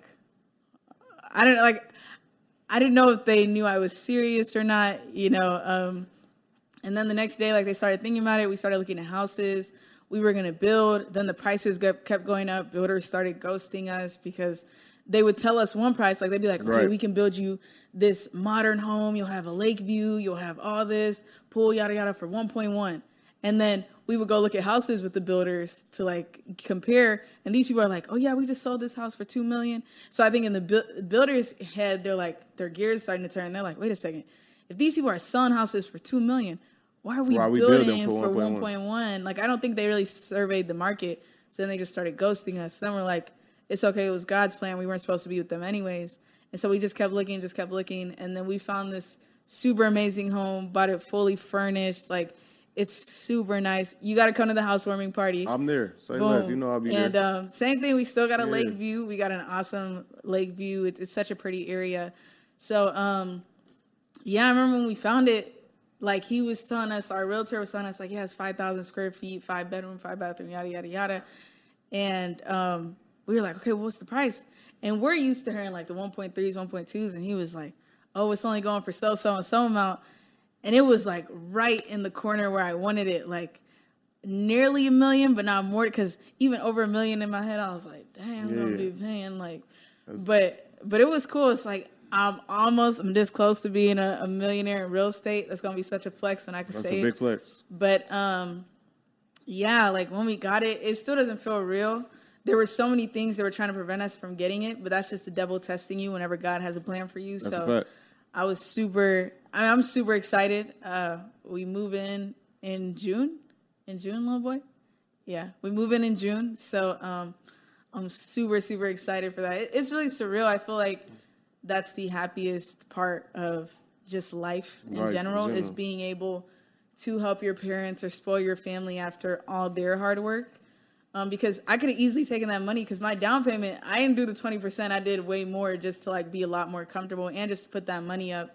I don't like, I didn't know if they knew I was serious or not, you know. Um, and then the next day, like they started thinking about it. We started looking at houses. We were gonna build. Then the prices got, kept going up. Builders started ghosting us because they would tell us one price, like they'd be like, okay, Right. we can build you this modern home. You'll have a lake view. You'll have all this pool, yada yada, for one point one. And then we would go look at houses with the builders to like compare. And these people are like, oh yeah, we just sold this house for two million. So I think in the bu- builder's head, they're like, their gears starting to turn. They're like, wait a second. If these people are selling houses for two million, why are we, why are we building, building for, for one point one? Like, I don't think they really surveyed the market. So then they just started ghosting us. Then we're like, it's okay. It was God's plan. We weren't supposed to be with them anyways. And so we just kept looking, just kept looking. And then we found this super amazing home, bought it fully furnished. Like, it's super nice. You got to come to the housewarming party. I'm there. Say less. You know I'll be and, there. And um, same thing. We still got a yeah. lake view. We got an awesome lake view. It's, it's such a pretty area. So, um, yeah, I remember when we found it, like he was telling us, our realtor was telling us, like, yeah, it's five thousand square feet, five bedroom, five bathroom, yada, yada, yada. And um, we were like, okay, well, what's the price? And we're used to hearing like the one point threes, one point twos. And he was like, oh, it's only going for so, so, and so amount. And it was like right in the corner where I wanted it, like nearly a million, but not more. Because even over a million in my head, I was like, damn, I'm yeah. going to be paying like, That's but, but it was cool. It's like, I'm almost, I'm this close to being a, a millionaire in real estate. That's going to be such a flex when I can That's say a big it. flex. But, um, yeah, like when we got it, it still doesn't feel real. There were so many things that were trying to prevent us from getting it, but that's just the devil testing you whenever God has a plan for you. That's so a fact. I was super, I mean, I'm super excited. Uh, we move in in June, in June, little boy. Yeah, we move in in June. So um, I'm super, super excited for that. It, it's really surreal. I feel like that's the happiest part of just life in right, general, in general is being able to help your parents or spoil your family after all their hard work. Um, because I could have easily taken that money, because my down payment, I didn't do the twenty percent. I did way more just to like be a lot more comfortable and just to put that money up.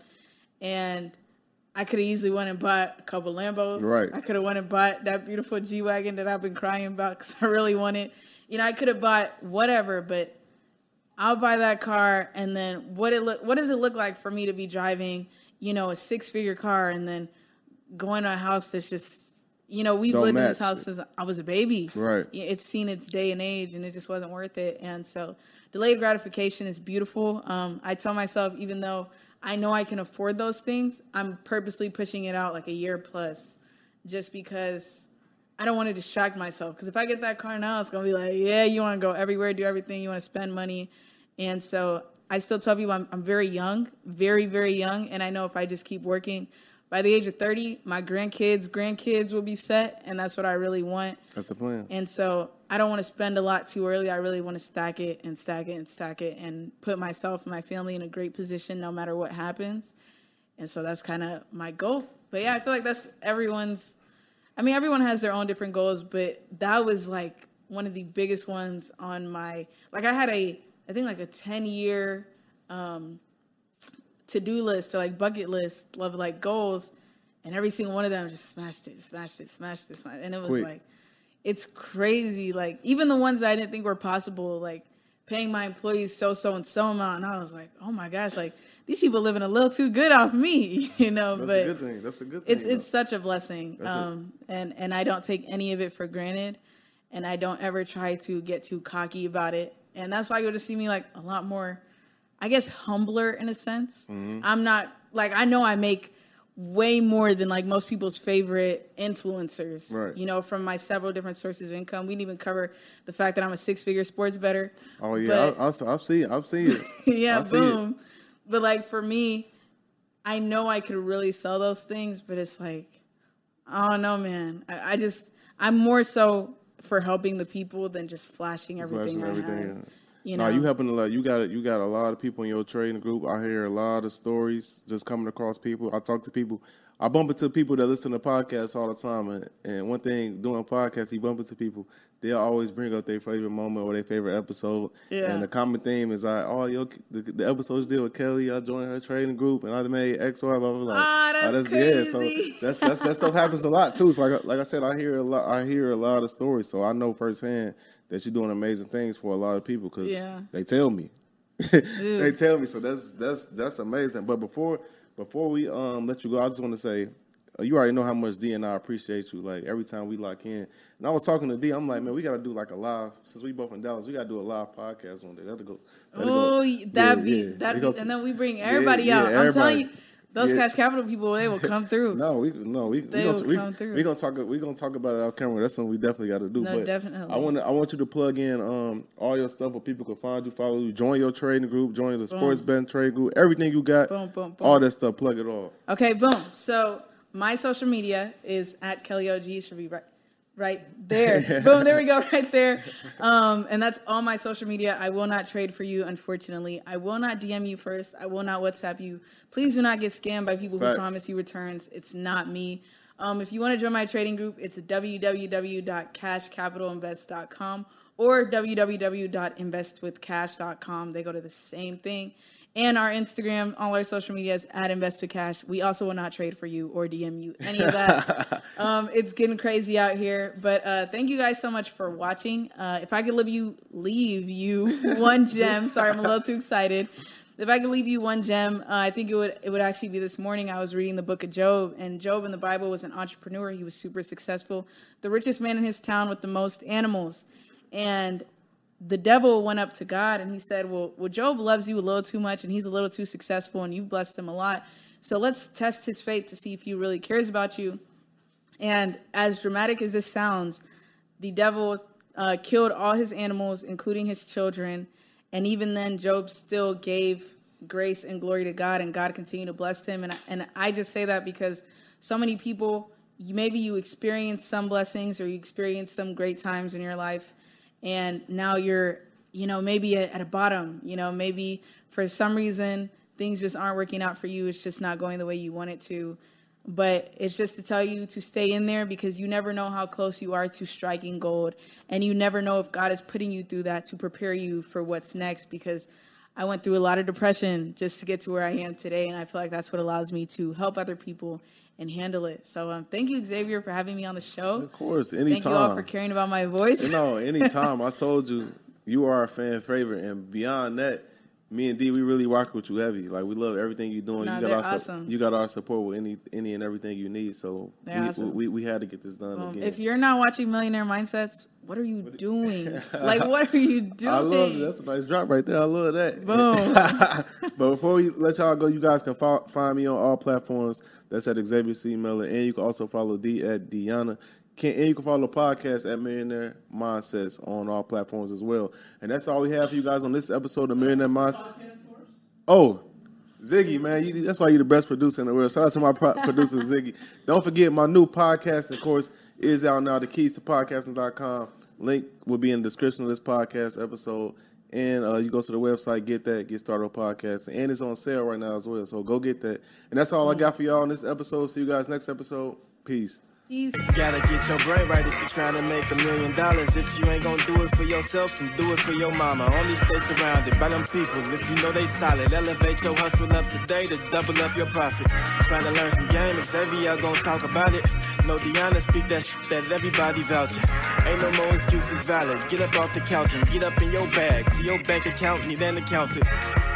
And I could have easily went and bought a couple Lambos. Right. I could have went and bought that beautiful G-Wagon that I've been crying about because I really want it. You know, I could have bought whatever, but I'll buy that car. And then what it look, what does it look like for me to be driving, you know, a six-figure car and then going to a house that's just, you know, we've Don't lived match in this house since I was a baby. Right. It's seen its day and age, and it just wasn't worth it. And so delayed gratification is beautiful. Um, I tell myself, even though I know I can afford those things, I'm purposely pushing it out like a year plus, just because I don't want to distract myself. Because if I get that car now, it's going to be like, yeah, you want to go everywhere, do everything, you want to spend money. And so I still tell people I'm, I'm very young, very, very young. And I know if I just keep working, by the age of thirty, my grandkids, grandkids will be set, and that's what I really want. That's the plan. And so I don't want to spend a lot too early. I really want to stack it and stack it and stack it and put myself and my family in a great position no matter what happens. And so that's kind of my goal. But yeah, I feel like that's everyone's, I mean, everyone has their own different goals, but that was like one of the biggest ones on my, like I had a, I think like a ten year, um, to-do list or like bucket list of like goals, and every single one of them just smashed it, smashed it, smashed it, smashed it. And it was Quick. like, it's crazy. Like even the ones that I didn't think were possible, like paying my employees so, so, and so amount. And I was like, oh my gosh, like these people living a little too good off me, you know, That's but a good thing. That's a good thing. it's, it's such a blessing. That's Um, and, and I don't take any of it for granted, and I don't ever try to get too cocky about it. And that's why you'll just see me like a lot more, I guess, humbler in a sense. Mm-hmm. I'm not, like, I know I make way more than, like, most people's favorite influencers, right. you know, from my several different sources of income. We didn't even cover the fact that I'm a six-figure sports bettor. Oh, yeah, I, I, I've seen I've seen it. yeah, I've boom. It. But, like, for me, I know I could really sell those things, but it's like, I don't know, man. I, I just, I'm more so for helping the people than just flashing everything flashing I everything, have. Yeah. You no, know? you helping a lot. You got you got a lot of people in your trading group. I hear a lot of stories just coming across people. I talk to people. I bump into people that listen to podcasts all the time. And, and one thing, doing podcasts, you bump into people, they'll always bring up their favorite moment or their favorite episode. Yeah. And the common theme is like, oh, yo, the, the episodes deal with Kelly. I joined her trading group, and I made X, Y, blah, blah, blah. Ah, that's, oh, that's crazy. Yeah, so that's, that's, that stuff happens a lot, too. So like, like I said, I hear a lot. I hear a lot of stories, so I know firsthand that you're doing amazing things for a lot of people because yeah. they tell me. they tell me. So that's that's that's amazing. But before before we um let you go, I just want to say, uh, you already know how much D and I appreciate you. Like every time we lock in, and I was talking to D, I'm like, man, we got to do like a live. Since we both in Dallas, we got to do a live podcast one day. That'll go. That'll oh, go. that yeah, be yeah. that go be, to, and then we bring everybody yeah, out. yeah, I'm everybody. telling you. Those Yeah. Cash Capital people, they will come through. No, we no we They we will gonna, we, come through. we gonna talk we gonna talk about it off camera. That's something we definitely got to do. No, but definitely. I want I want you to plug in um all your stuff where people can find you, follow you, join your trading group, join the sports betting trading group, everything you got, Boom, boom, boom. all that stuff. Plug it all. Okay, boom. So my social media is at Kelly O G. Should be right, right there. Boom. There we go. Right there. Um, and that's all my social media. I will not trade for you, unfortunately. I will not D M you first. I will not WhatsApp you. Please do not get scammed by people Facts. who promise you returns. It's not me. Um, if you want to join my trading group, it's w w w dot cash capital invest dot com or w w w dot invest with cash dot com. They go to the same thing. And our Instagram, all our social media is at InvestWithCash. We also will not trade for you or D M you, any of that. um, it's getting crazy out here. But uh, thank you guys so much for watching. Uh, if I could leave you, leave you one gem. Sorry, I'm a little too excited. If I could leave you one gem, uh, I think it would it would actually be this morning. I was reading the book of Job, and Job in the Bible was an entrepreneur. He was super successful, the richest man in his town with the most animals. And the devil went up to God and he said, well, well, Job loves you a little too much and he's a little too successful and you've blessed him a lot. So let's test his faith to see if he really cares about you. And as dramatic as this sounds, the devil uh, killed all his animals, including his children. And even then, Job still gave grace and glory to God, and God continued to bless him. And I, and I just say that because so many people, you, maybe you experience some blessings or you experience some great times in your life, and now you're, you know, maybe at, at a bottom, you know, maybe for some reason things just aren't working out for you. It's just not going the way you want it to. But it's just to tell you to stay in there because you never know how close you are to striking gold. And you never know if God is putting you through that to prepare you for what's next, because I went through a lot of depression just to get to where I am today. And I feel like that's what allows me to help other people and handle it. So um, thank you, Xavier, for having me on the show. Of course, anytime. Thank you all for caring about my voice. No, anytime. I told you, you are our fan favorite. And beyond that, me and D, we really rock with you heavy. Like, we love everything you're doing. Nah, you got they're our su- awesome. You got our support with any any and everything you need. So we, They're awesome. we, we had to get this done Um, again. if you're not watching Millionaire Mindsets, what are you doing? Like, what are you doing? I love it. That's a nice drop right there. I love that. Boom. But before we let y'all go, you guys can fo- find me on all platforms. That's at Xavier C. Miller. And you can also follow D at Deanna. Can, and you can follow the podcast at Millionaire Mindsets on all platforms as well. And that's all we have for you guys on this episode of Millionaire Mindsets. Oh, Ziggy, man, you, that's why you're the best producer in the world. Shout out to my pro- producer, Ziggy. Don't forget, my new podcast, of course, is out now, the keys to podcasting dot com. Link will be in the description of this podcast episode. And uh, you go to the website, get that, get started on podcasting. And it's on sale right now as well, so go get that. And that's all I got for y'all on this episode. See you guys next episode. Peace. Peace. Gotta get your brain right if you're trying to make a million dollars. If you ain't gonna do it for yourself, then do it for your mama. Only stay surrounded by them people if you know they solid. Elevate your hustle up today to double up your profit. Trying to learn some game, Xavier gonna talk about it. No Deanna, speak that shit that everybody vouching. Ain't no more excuses valid. Get up off the couch and get up in your bag. To your bank account, need an accountant.